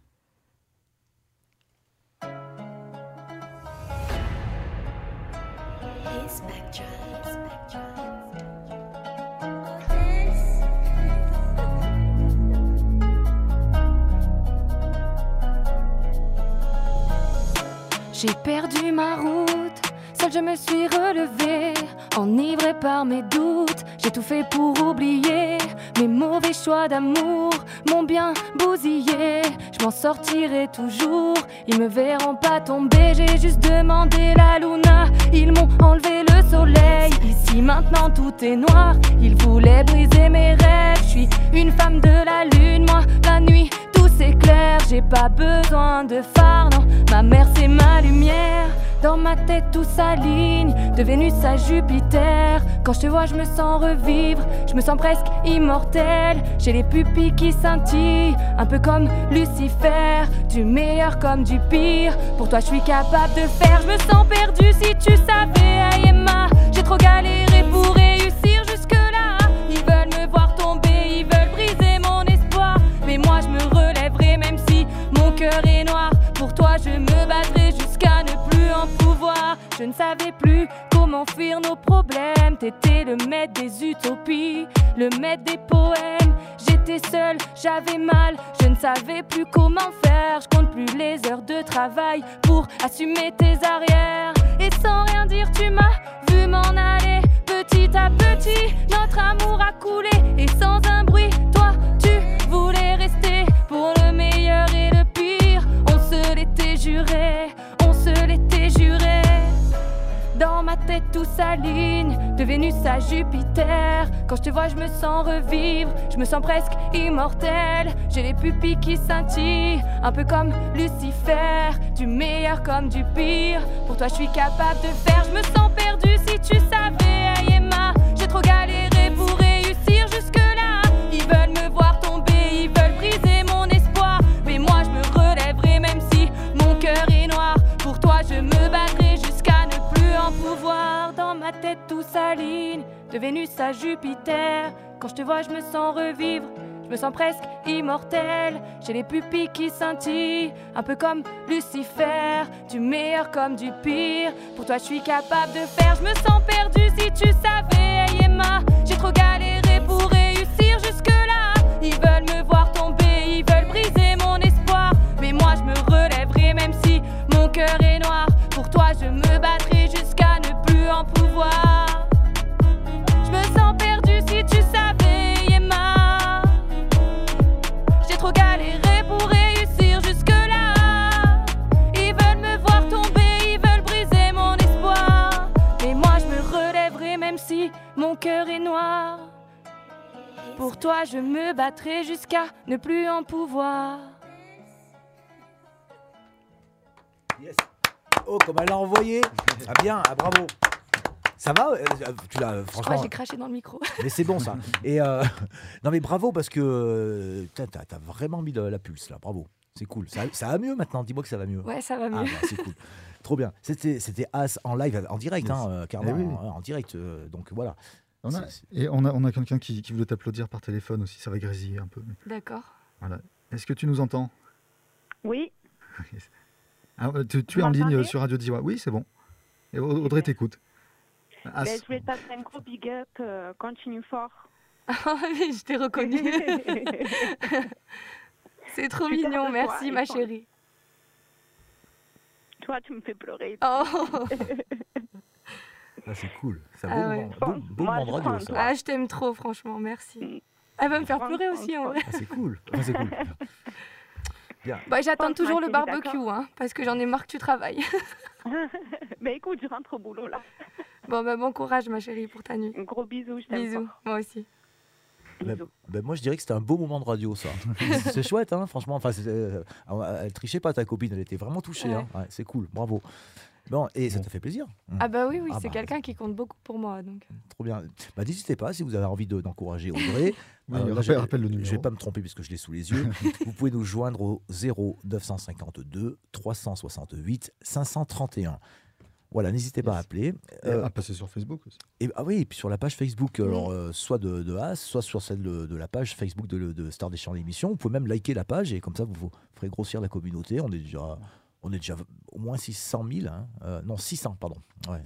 J'ai perdu ma route, seule je me suis relevée, enivrée par mes doutes. J'ai tout fait pour oublier mes mauvais choix d'amour, m'ont bien bousillé. Je m'en sortirai toujours, ils me verront pas tomber. J'ai juste demandé la luna, ils m'ont enlevé le soleil. Ici maintenant tout est noir, ils voulaient briser mes rêves. Je suis une femme de la lune, moi la nuit tout s'éclaire. J'ai pas besoin de phare, non, ma mère c'est ma lumière. Dans ma tête tout s'aligne, de Vénus à Jupiter. Quand je te vois je me sens revivre, je me sens presque immortelle. J'ai les pupilles qui scintillent, un peu comme Lucifer. Du meilleur comme du pire, pour toi je suis capable de faire. Je me sens perdue si tu savais, hey Emma. J'ai trop galéré pour réussir jusque là. Ils veulent me voir tomber, ils veulent briser mon espoir. Mais moi je me relèverai même si mon cœur est noir. Pour toi je me battrai jusqu'à ne plus en pouvoir. Je ne savais plus comment fuir nos problèmes. T'étais le maître des utopies, le maître des poèmes. J'étais seule, j'avais mal, je ne savais plus comment faire. Je compte plus les heures de travail pour assumer tes arrières. Et sans rien dire tu m'as vu m'en aller. Petit à petit, notre amour a coulé. Et sans un bruit, toi tu voulais rester. Pour le meilleur et le pire, on se l'était juré, on se l'était juré. Dans ma tête tout s'aligne, de Vénus à Jupiter. Quand je te vois je me sens revivre, je me sens presque immortelle. J'ai les pupilles qui scintillent, un peu comme Lucifer. Du meilleur comme du pire, pour toi je suis capable de faire. Je me sens perdue si tu savais, hey Emma. J'ai trop galéré pour réussir jusque là. Ils veulent me voir tomber, ils veulent briser mon espoir. Mais moi je me relèverai même si mon cœur est noir. Pour toi je me battrai jusqu'à ne plus en pouvoir. Dans ma tête tout s'aligne, de Vénus à Jupiter. Quand je te vois je me sens revivre, je me sens presque immortelle. J'ai les pupilles qui scintillent, un peu comme Lucifer. Du meilleur comme du pire, pour toi je suis capable de faire. Je me sens perdue si tu savais, hey Emma. J'ai trop galéré pour réussir jusque là. Ils veulent me voir tomber, ils veulent briser mon espoir. Mais moi je me relèverai même si mon cœur est noir. Pour toi je me battrai jusqu'à ne plus en pouvoir. Je me sens perdue si tu savais, Emma. J'ai trop galéré pour réussir jusque là. Ils veulent me voir tomber, ils veulent briser mon espoir. Mais moi je me relèverai même si mon cœur est noir. Pour toi je me battrai jusqu'à ne plus en pouvoir. Yes. Oh, comme elle l'a envoyé. Ah bien, ah bravo. Ça va euh, tu l'as, Je crois franchement. que j'ai craché dans le micro. Mais c'est bon ça. Et euh, non mais bravo parce que euh, t'as, t'as- t'as vraiment mis de la pulse là. Bravo. C'est cool. Ça, ça va mieux maintenant. Dis-moi que ça va mieux. Ouais, ça va Ah mieux. bah, c'est cool. Trop bien. C'était, c'était As en live, en direct, Yes. hein, euh, carrément, Eh oui. hein, en direct. euh, donc voilà. On a, C'est- c'est- et on a, on a quelqu'un qui, qui voulait t'applaudir par téléphone aussi, ça va grésiller un peu. mais D'accord. Voilà. Est-ce que tu nous entends? Oui, Ah, euh, tu, tu Vous es en ligne m'entendez sur Radio Diwa. Oui, c'est bon. Et Au- Audrey Super. t'écoute. As. ben, je voulais te passer un gros big up, euh, continue fort. Je t'ai reconnu. C'est trop Je suis fière mignon, de toi, merci et ma ton- chérie. Toi, tu me fais pleurer. Oh. Ah, c'est cool. C'est un Ah beau, ouais. moment, beau, beau Moi, moment de je radio, prends ça. Ah, je t'aime trop, franchement, merci. Elle va me faire pleurer aussi en vrai. Ah, c'est cool. Ah, c'est cool. Bien. Bah, j'attends Pense, toujours ma le chérie, barbecue, d'accord hein, parce que j'en ai marre que tu travailles. Mais écoute, je rentre au boulot là. Bon, bah, bon courage, ma chérie, pour ta nuit. Un gros bisou, je t'aime Bisous, fort. moi aussi. Ben, Bisous. ben, moi, je dirais que c'était un beau moment de radio, ça. C'est chouette, hein, franchement. Enfin, c'est- euh, elle trichait pas, ta copine. Elle était vraiment touchée. Ouais. Hein. Ouais, c'est cool. Bravo. Bon, et ça t'a fait plaisir. Ah bah oui, oui, Ah c'est bah. quelqu'un qui compte beaucoup pour moi, donc. Trop bien. Bah, n'hésitez pas si vous avez envie de- d'encourager Audrey. Oui, Euh, là, rappelle- je- rappelle le Je numéro. vais pas me tromper puisque je l'ai sous les yeux. Vous pouvez nous joindre au zéro neuf cent cinquante-deux trois cent soixante-huit cinq cent trente et un. Voilà, n'hésitez pas à Yes. appeler. Et Euh, à passer sur Facebook aussi. et, ah oui, et puis sur la page Facebook, alors, euh, soit de, de As, soit sur celle de, de la page Facebook de, de Star des Champs d'émission. Vous pouvez même liker la page et comme ça, vous, vous ferez grossir la communauté. On est déjà, on est déjà au moins six cent mille. Hein. Euh, non, six cents, pardon. Ouais.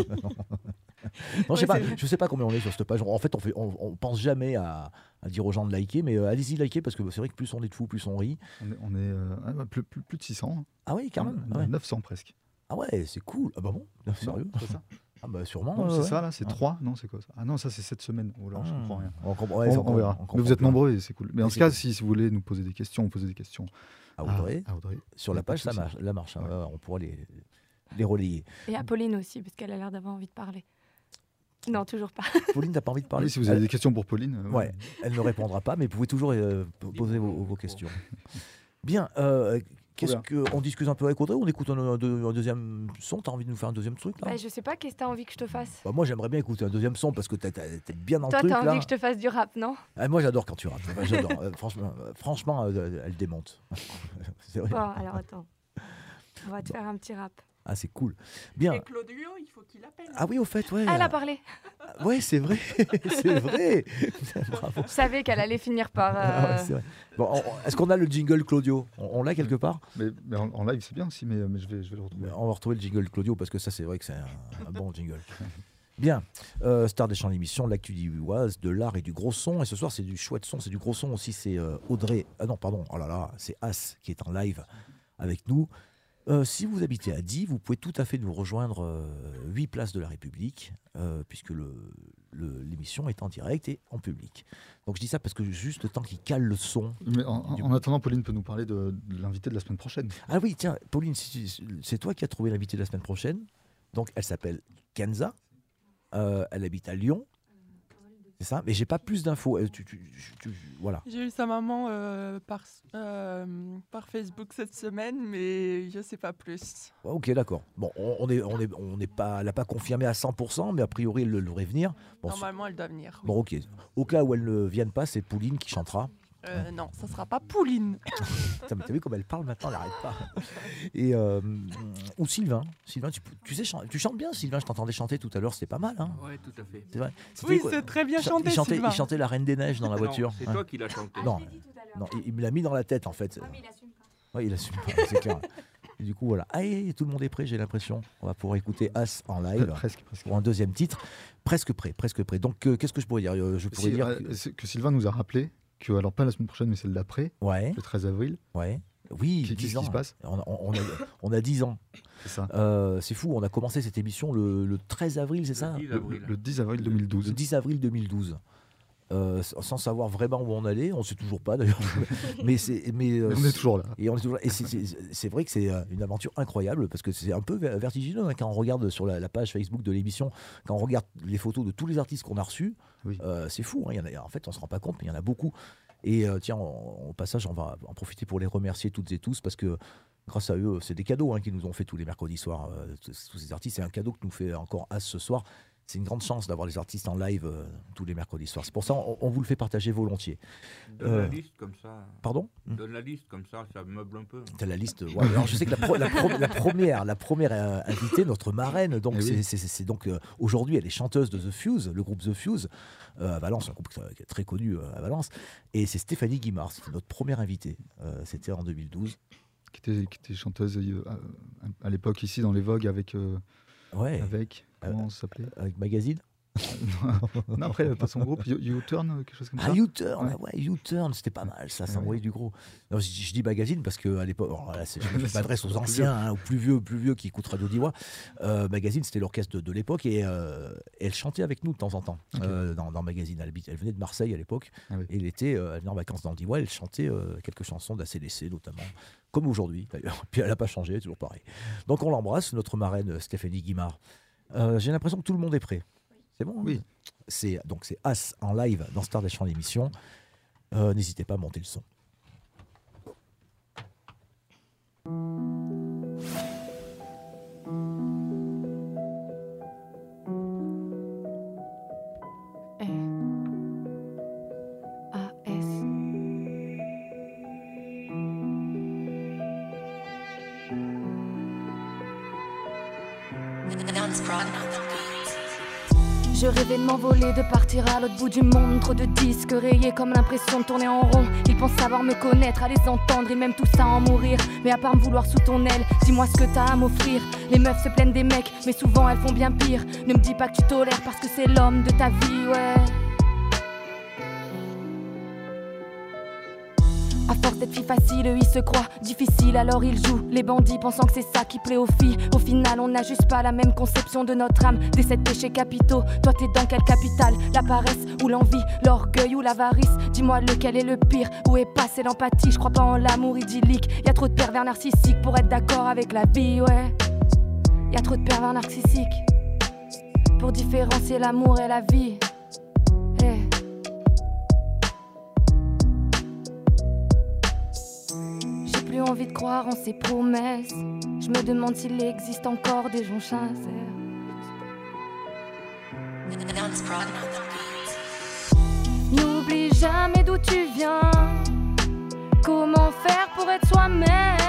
Non, je sais pas, je sais pas combien on est sur cette page. En fait, on fait, on, on pense jamais à, à dire aux gens de liker, mais euh, allez-y liker parce que c'est vrai que plus on est de fous, plus on rit. On est, on est, euh, ah, bah, plus, plus, plus de six cents. Ah oui, quand même. On est Ah à ouais. neuf cents presque. Ah ouais, c'est cool. Ah bah bon, sérieux. C'est ça. Ah bah sûrement. Non, ouais, c'est ouais. ça là, c'est Ah. trois. Non, c'est quoi ça? Ah non, ça c'est cette semaine. Oh là, je Ah. comprends rien. On, comprend- ouais, On- c'est on encore- verra. on Mais comprend vous êtes pas. nombreux et c'est cool. Mais en Oui, tout c'est cas, cool. si, si vous voulez nous poser des questions, vous posez des questions À Audrey, à Audrey. sur Y la a pas de page, ça souci. marche, la marche. hein. Ouais. Euh, on pourra les, les relayer. Et à Pauline aussi, parce qu'elle a l'air d'avoir envie de parler. Non, toujours pas. Pauline, t'as pas envie de parler Oui, si vous avez Elle- des questions pour Pauline. euh, Ouais, elle ne répondra pas, mais vous pouvez toujours euh, p- poser vos, vos questions. Bien, euh, qu'est-ce bien. que on discute un peu avec Audrey ou on écoute un, un deux- un deuxième son? T'as envie de nous faire un deuxième truc là? Bah, je sais pas, qu'est-ce que t'as envie que je te fasse? Bah, moi, j'aimerais bien écouter un deuxième son parce que t'es t'es- t'es bien dans Toi, le truc t'as là. envie que je te fasse du rap, non? Ah, moi, j'adore quand tu rappes. Bah, j'adore. Euh, franchement, euh, franchement euh, elle démonte. C'est vrai. Bon, alors attends. On va te faire un petit rap. Ah, c'est cool. Bien. Et Claudio, il faut qu'il appelle. Ah oui, au fait, ouais. Elle a parlé. Ouais, c'est vrai. C'est vrai. Bravo. Je savais qu'elle allait finir par. Ah euh, ouais, c'est vrai. Bon, on- est-ce qu'on a le jingle Claudio? On, on l'a quelque part? Mais, mais en, en live, c'est bien aussi, mais, mais je, vais, je vais le retrouver. On va retrouver le jingle Claudio parce que ça, c'est vrai que c'est un, un bon jingle. Bien, euh, Star des Champs d'émission, l'actu d'Ivoise, de l'art et du gros son. Et ce soir, c'est du chouette son, c'est du gros son aussi. C'est euh, Audrey. Ah non, pardon. Oh là là, c'est As qui est en live avec nous. Euh, si vous habitez à Die, vous pouvez tout à fait nous rejoindre euh, huit places de la République, euh, puisque le- le- l'émission est en direct et en public. Donc je dis ça parce que juste le temps qu'il cale le son. Mais en, en- en attendant, Pauline peut nous parler de, de l'invité de la semaine prochaine. Ah oui, tiens, Pauline, si- si- c'est toi qui as trouvé l'invité de la semaine prochaine. Donc elle s'appelle Kenza. Euh, elle habite à Lyon. C'est ça, mais j'ai pas plus d'infos. Euh, tu- tu- tu- tu- voilà. J'ai eu sa maman euh, par, euh, par Facebook cette semaine, mais je sais pas plus. Ouais, ok, d'accord. Bon, on, on est, on est, on n'est pas, elle n'a pas confirmé à cent pour cent, mais a priori elle devrait venir. Bon, Normalement, elle doit venir. c'est- bon, ok. Au cas où elle ne vienne pas, c'est Pauline qui chantera. Euh, non, ça sera pas Pauline. Putain, mais t'as vu comme elle parle maintenant, elle n'arrête pas. Et euh, ou Sylvain. Sylvain, tu, tu sais, chan- tu chantes bien, Sylvain. Je t'entendais chanter tout à l'heure, c'était pas mal, hein. Ouais, tout à fait. C'est vrai. C'était Oui, quoi c'est très bien Il chan- chanté, Il chantait, Sylvain. il chantait la Reine des Neiges dans la Non, voiture. c'est Ouais. toi qui l'as chanté. Non, non, il, il me l'a mis dans la tête en fait. Ah, mais il assume pas. Ouais, il assume pas, c'est clair. Et du coup, voilà. Ah, et tout le monde est prêt, j'ai l'impression. On va pouvoir écouter As en live Presque, presque. pour un deuxième titre. Presque prêt, presque prêt. Donc, euh, qu'est-ce que je pourrais dire Euh, Je pourrais Si, dire. euh, que- c'est que Sylvain nous a rappelé que, alors pas la semaine prochaine, mais celle d'après, Ouais, le treize avril, ouais. Oui, Qu'est-ce dix qui ans. se passe on, a, on, a, on a dix ans. c'est ça. Euh, c'est fou, on a commencé cette émission le, le treize avril, c'est ça? dix Le, avril. le dix avril deux mille douze. Le dix avril deux mille douze. Euh, sans savoir vraiment où on allait, on ne sait toujours pas d'ailleurs. mais c'est, mais euh, On est toujours là. Et, on est toujours là. Et c'est, c'est- c'est vrai que c'est euh, une aventure incroyable parce que c'est un peu ver- vertigineux hein, quand on regarde sur la, la page Facebook de l'émission, quand on regarde les photos de tous les artistes qu'on a reçus, Oui. euh, c'est fou. hein. Il y en a, en fait, on se rend pas compte, mais il y en a beaucoup. Et euh, tiens, en- au passage, on va en profiter pour les remercier toutes et tous parce que grâce à eux, c'est des cadeaux hein, qu'ils nous ont fait tous les mercredis soirs. euh, tous tous ces artistes, c'est un cadeau que nous fait encore As ce soir. c'est une grande chance d'avoir les artistes en live euh, tous les mercredis soirs. C'est pour ça on, on vous le fait partager volontiers. Donne Euh, la liste comme ça. Pardon Donne la liste comme ça, ça meuble un peu. T'as la liste. Ouais, alors je sais que la, pro- la, pro- la première, la première euh, invitée, notre marraine, donc Eh c'est, oui. c'est- c'est- c'est donc euh, aujourd'hui elle est chanteuse de The Fuse, le groupe The Fuse euh, à Valence, un groupe qui est très connu euh, à Valence, et c'est Stéphanie Guimard, c'était notre première invitée. Euh, c'était en deux mille douze. Qui était, qui était chanteuse euh, à, à l'époque ici dans les Vogues avec. euh, Ouais. Avec. Comment ça s'appelait Avec Magazine. Non, après, elle avait pas son groupe, You- U-Turn, quelque chose comme ça. Ah, U-Turn, Ouais. ah ouais, U-Turn, c'était pas mal, ça, ça Ouais. envoyait du gros. Non, je, je dis magazine parce qu'à l'époque, alors là, c'est- je m'adresse aux C'est plus anciens, hein, aux plus vieux, aux plus vieux qui écoutent Radio Diwa. Euh, magazine, c'était l'orchestre de, de l'époque et, euh, et elle chantait avec nous de temps en temps Ok. euh, dans, dans Magazine. Elle, habite- elle venait de Marseille à l'époque Ah oui. et elle était euh, elle venait en vacances dans Diwa. Elle chantait euh, quelques chansons d'A C D C notamment, comme aujourd'hui d'ailleurs. Puis elle n'a pas changé, elle est toujours pareil. Donc on l'embrasse, notre marraine euh, Stéphanie Guimard. Euh, J'ai l'impression que tout le monde est prêt. C'est bon hein Oui. C'est donc c'est As en live dans Star des Champs d'émission. Euh, N'hésitez pas à monter le son. A S. Je rêvais de m'envoler, de partir à l'autre bout du monde. Trop de disques rayés comme l'impression de tourner en rond. Ils pensent savoir me connaître, à les entendre et même tout ça en mourir. Mais à part me vouloir sous ton aile, dis-moi ce que t'as à m'offrir. Les meufs se plaignent des mecs, mais souvent elles font bien pire. Ne me dis pas que tu tolères parce que c'est l'homme de ta vie, ouais. À force d'être fille facile, ils se croient difficile, alors ils jouent les bandits pensant que c'est ça qui plaît aux filles. Au final, on n'a juste pas la même conception de notre âme. Des sept péchés capitaux, toi t'es dans quelle capitale? La paresse ou l'envie, l'orgueil ou l'avarice? Dis-moi lequel est le pire, où est passée l'empathie? Je crois pas en l'amour idyllique, y a trop de pervers narcissiques pour être d'accord avec la vie, ouais. Y a trop de pervers narcissiques pour différencier l'amour et la vie. Hey. J'ai plus envie de croire en ces promesses. Je me demande s'il existe encore des gens sincères. N'oublie jamais d'où tu viens. Comment faire pour être soi-même?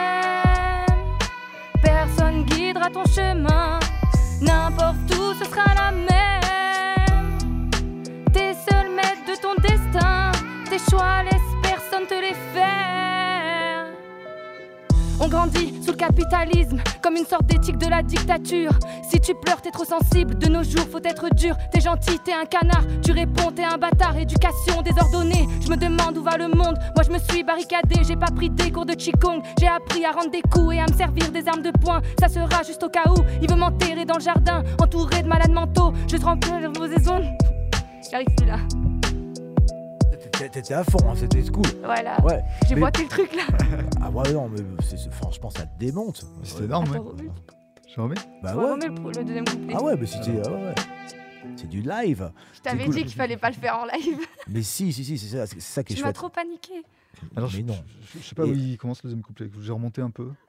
Personne guidera ton chemin. N'importe où, ce sera la même. T'es seul maître de ton destin. Tes choix, laisse personne te les faire. On grandit sous le capitalisme, comme une sorte d'éthique de la dictature. Si tu pleures, t'es trop sensible, de nos jours faut être dur. T'es gentil, t'es un canard, tu réponds, t'es un bâtard. Éducation désordonnée, je me demande où va le monde. Moi je me suis barricadé, j'ai pas pris des cours de Qigong. J'ai appris à rendre des coups et à me servir des armes de poing. Ça sera juste au cas où, il veut m'enterrer dans le jardin, entouré de malades mentaux. Je te remplis de vos saisons. J'arrive plus là. T'étais à fond, hein, c'était cool. Voilà. Ouais. J'ai Mais- boité le truc là. Ah ouais, non, mais c'est, c'est- franchement, ça te démonte. C'était énorme, Attends, ouais. remets. Je remets Bah Ouais, ouais. remets le, le deuxième couplet. Ah ouais, mais c'était. ah ouais, ouais. C'est du live. Je t'avais C'est cool. dit qu'il fallait pas le faire en live. Mais si, si, si, c'est ça, c'est ça qui est Tu m'as chouette. trop paniqué. Alors, Mais je, non. je, je sais pas Et- où il commence le deuxième couplet. J'ai remonté un peu.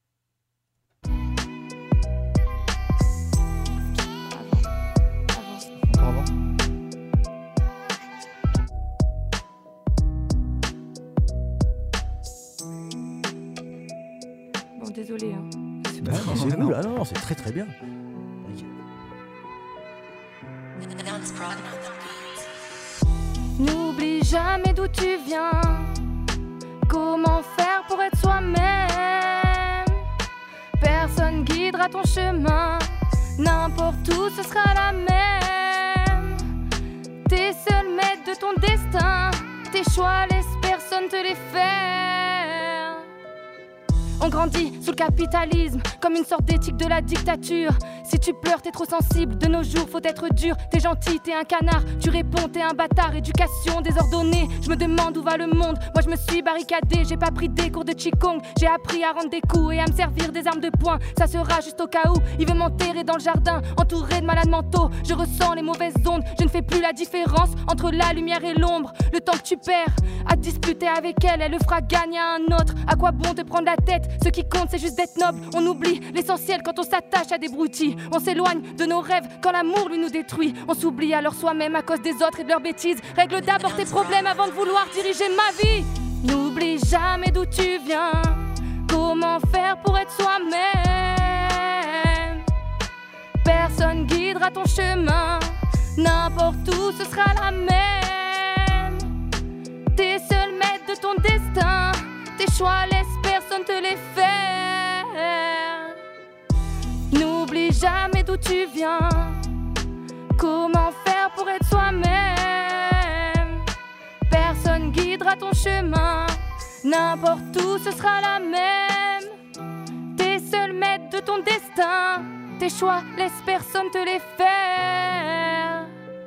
Encore avant. Bon, désolé. Hein. C'est Bah pas non, c'est cool. Ah non, non, c'est très très bien. N'oublie jamais d'où tu viens. Comment faire pour être soi-même? Personne guidera ton chemin. N'importe où, ce sera la même. T'es seul maître de ton destin. Tes choix, laisse personne te les faire. On grandit sous le capitalisme, comme une sorte d'éthique de la dictature. Si tu pleures, t'es trop sensible, de nos jours faut être dur. T'es gentil, t'es un canard, tu réponds, t'es un bâtard. Éducation désordonnée, je me demande où va le monde. Moi je me suis barricadé, j'ai pas pris des cours de Qigong. J'ai appris à rendre des coups et à me servir des armes de poing. Ça sera juste au cas où, il veut m'enterrer dans le jardin, entouré de malades mentaux. Je ressens les mauvaises ondes, je ne fais plus la différence entre la lumière et l'ombre. Le temps que tu perds à te disputer avec elle, elle le fera gagner à un autre. À quoi bon te prendre la tête? Ce qui compte c'est juste d'être noble. On oublie l'essentiel quand on s'attache à des broutilles. On s'éloigne de nos rêves quand l'amour lui nous détruit. On s'oublie alors soi-même à cause des autres et de leurs bêtises. Règle d'abord tes problèmes avant de vouloir diriger ma vie. N'oublie jamais d'où tu viens. Comment faire pour être soi-même? Personne guidera ton chemin. N'importe où ce sera la même. T'es seul maître de ton destin. Tes choix laisse personne te les faire. N'oublie jamais d'où tu viens. Comment faire pour être soi-même? Personne guidera ton chemin. N'importe où ce sera la même. T'es seul maître de ton destin. Tes choix laisse personne te les faire.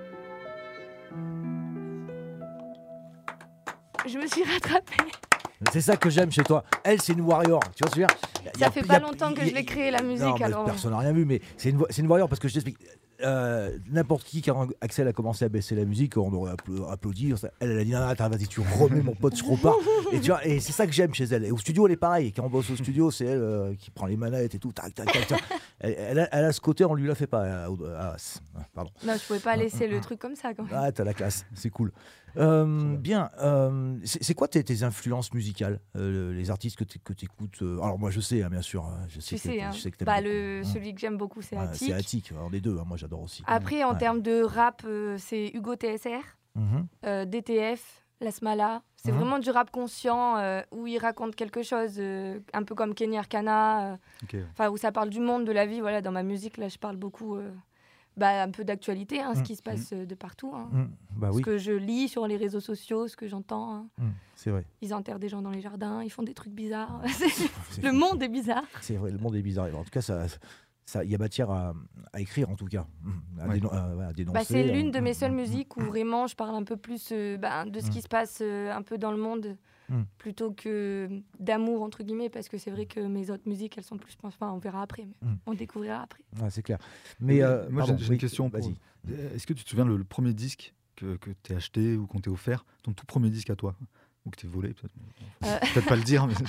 Je me suis rattrapée. C'est ça que j'aime chez toi. Elle, c'est une warrior. Tu vois ce que je veux dire? Ça fait pas longtemps que je l'ai créé la musique. Non, mais alors... personne n'a rien vu, mais c'est une, c'est une warrior parce que je t'explique. Euh, n'importe qui, quand Axel a commencé à baisser la musique, on aurait appla- applaudi. Elle, elle a dit non, attends, vas-y, tu remets mon pote, je repars. Et, tu vois, et c'est ça que j'aime chez elle. Et au studio, elle est pareil. Quand on bosse au studio, c'est elle euh, qui prend les manettes et tout. Tac, tac, tac, tac. Elle, elle, a, elle a ce côté, on lui l'a fait pas. À, à, à, pardon. Non, je pouvais pas laisser le truc comme ça quand même. Ah, t'as la classe, c'est cool. Euh, bien, euh, c'est, c'est quoi tes, tes influences musicales, euh, les artistes que tu écoutes euh, Alors moi je sais, hein, bien sûr. Je sais Tu que, sais, hein. je sais que t'aimes bah, beaucoup. le, Mmh. celui que j'aime beaucoup, c'est Ouais, Attic. c'est Attic, on est deux, hein, moi j'adore aussi. Après, en Ouais. termes de rap, euh, c'est Hugo T S R, Mhm. euh, D T F, La Smala. C'est Mhm. vraiment du rap conscient euh, où il raconte quelque chose, euh, un peu comme Kenny Arcana, euh, Ok. enfin où ça parle du monde, de la vie. Voilà, dans ma musique, là, je parle beaucoup, euh, bah, un peu d'actualité, hein, ce Mhm. qui se passe euh, de partout. Hein. Mhm. Bah Ce oui. que je lis sur les réseaux sociaux, ce que j'entends. Hein. Mmh, c'est vrai. Ils enterrent des gens dans les jardins, ils font des trucs bizarres. C'est Le fou. monde est bizarre. C'est vrai, le monde est bizarre. En tout cas, ça, ça, il y a matière à, à écrire, en tout cas, Mmh. à, Ouais. dénon- à- ouais, à dénoncer. Bah, c'est euh, l'une de mes mmh, seules mmh, musiques où vraiment je parle un peu plus euh, bah, de ce qui Mm. se passe euh, un peu dans le monde Mm. plutôt que d'amour entre guillemets, parce que c'est vrai que mes autres musiques elles sont plus, enfin on verra après, mais Mm. on découvrira après. Ouais, c'est clair. Mais euh, moi, pardon, j'ai, j'ai oui, une question. Pour... Vas-y. Est-ce que tu te souviens le, le premier disque que, que tu as acheté ou qu'on t'a offert, ton tout premier disque à toi, ou que tu volé peut-être Euh. Peut-être pas le dire, mais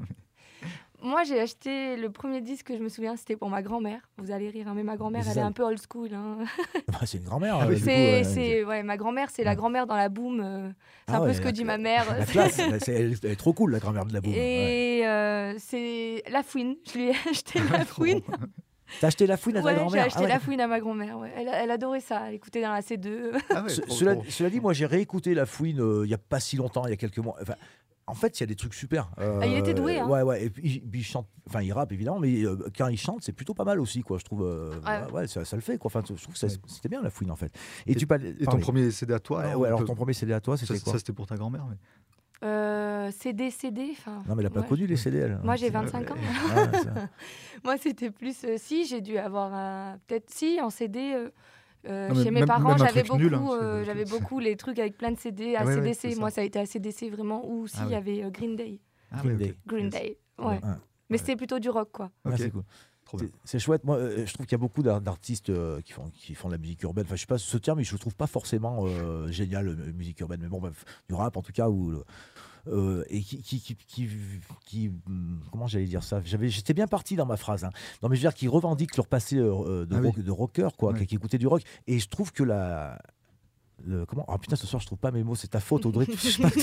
Moi j'ai acheté le premier disque que je me souviens, c'était pour ma grand-mère. Vous allez rire, hein, mais ma grand-mère C'est elle ça. est un peu old school. Hein. Bah, c'est une grand-mère. Ah euh, oui, du coup, c'est, ouais, c'est, ouais, ma grand-mère c'est la grand-mère dans la boum. euh, c'est Ah un peu ouais, ce que la- dit ma mère. La classe, bah, c'est- elle, elle est trop cool, la grand-mère de la boum. Ouais. Et euh, c'est La Fouine. Je lui ai acheté La Fouine. T'as acheté La Fouine à ta Ouais, j'ai grand-mère? acheté Ah ouais. La Fouine à ma grand-mère. Ouais. Elle, elle adorait ça. Elle écoutait dans la C deux. ah ouais, Ce- trop, cela, trop. cela dit, moi j'ai réécouté La Fouine euh, il y a pas si longtemps, il y a quelques mois. Enfin, en fait, il y a des trucs super. Euh, Ah, il était doué, hein. Ouais, ouais. Et puis il, il chante, enfin il rappe évidemment, mais euh, quand il chante, c'est plutôt pas mal aussi, quoi. Je trouve. euh, Ouais. ouais, ouais, ça, ça le fait, quoi. Enfin, je trouve que ça- Ouais. c'était bien La Fouine en fait. Et, tu parlais. Et ton parlais. premier C D à toi Ouais, alors, ouais, on alors peut- ton premier C D à toi, ça, c'était quoi? ça, c'était pour ta grand-mère. Mais... Euh, C D, C D. Enfin, Non, mais elle a pas ouais. connu les C D, elle. Moi, j'ai C'est- vingt-cinq ans. Ouais, ça- Moi, c'était plus. euh, si, j'ai dû avoir un. Peut-être si, en C D. euh, euh, Non, mais chez mes même- parents, même un j'avais truc beaucoup, nul, hein, euh, c'est- j'avais c'est- beaucoup les trucs avec plein de C D, Ah ouais, ouais, A C D c'est C. ça. Moi, ça a été A C D C vraiment, ou si, Ah il y ouais. avait euh, Green Day. Ah, Green ouais, ok. Day. Green Yes. Day, ouais. Ouais. Mais c'était plutôt du rock, quoi. Ouais, Ok. c'est cool. Trop bien. C'est- C'est chouette. Moi, euh, je trouve qu'il y a beaucoup d'ar- d'artistes euh, qui, font, qui font de la musique urbaine. Enfin, je sais pas ce terme, mais je le trouve pas forcément euh, génial, euh, musique urbaine. Mais bon, bref, du rap en tout cas. Ou, euh, et qui, qui, qui, qui, qui- hum, comment j'allais dire ça J'avais, J'étais bien parti dans ma phrase. Hein. Non, mais je veux dire, qui revendiquent leur passé euh, de, Ah oui. rock, de rocker, quoi, Ouais. qui, qui écoutaient du rock. Et je trouve que la. Le, comment Ah putain, ce soir je trouve pas mes mots, c'est ta faute Audrey. Tu- je sais pas.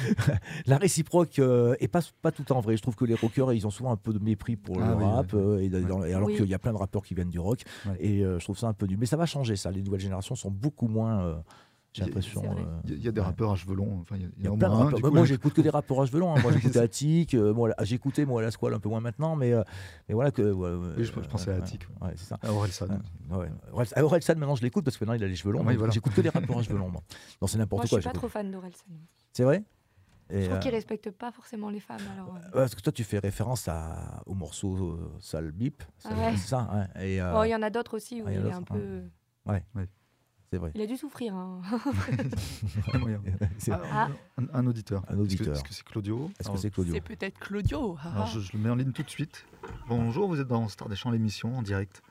La réciproque euh, est pas, pas tout en vrai. Je trouve que les rockers ils ont souvent un peu de mépris pour Ah le oui, rap, ouais. euh, et, dans- et alors Oui. qu'il y a plein de rappeurs qui viennent du rock. Ouais. Et euh, je trouve ça un peu nul. Mais ça va changer ça. Les nouvelles générations sont beaucoup moins. euh, j'ai Il y a- l'impression. c'est vrai. euh, Il y, a- il y a des ouais. rappeurs à cheveux longs. Enfin, il y a, Il y a au plein de moins un, rappeurs. du Bah, coup, moi, je- j'écoute que des rappeurs à cheveux longs. Hein. Moi, j'écoutais Attic. euh, moi, là, j'écoutais moi la Squale un peu moins maintenant, mais euh, mais voilà que. ouais, ouais, Oui, je- je pensais à ouais, Attic, Ouais, c'est ça. Ah, Orelsan. Ouais, ouais. Orelsan- ah, Orelsan, maintenant, je l'écoute parce que maintenant, il a les cheveux longs. Ah oui, donc voilà. J'écoute que des rappeurs à cheveux longs. Moi. Non, c'est n'importe Moi, je quoi. suis pas j'écoute. trop fan d'Orelsan. C'est vrai. Et, Je trouve euh, qu'il respecte pas forcément les femmes. Alors, euh. parce que toi, tu fais référence à, au morceau euh, Sale Bip. C'est Ah ouais. c'est ça. Ouais. Et, euh, Bon, il y en a d'autres aussi où ah, il y en il a est un d'autres, peu. ouais. C'est vrai. Il a dû souffrir. Hein. Il y a moyen. C'est- Ah, Ah. un, un auditeur. Un Est-ce que- auditeur. Est-ce que c'est Claudio Est-ce que Alors, c'est Claudio C'est peut-être Claudio. ah, alors, ah. je, je le mets en ligne tout de suite. Bonjour, vous êtes dans Star des Champs, l'émission en direct.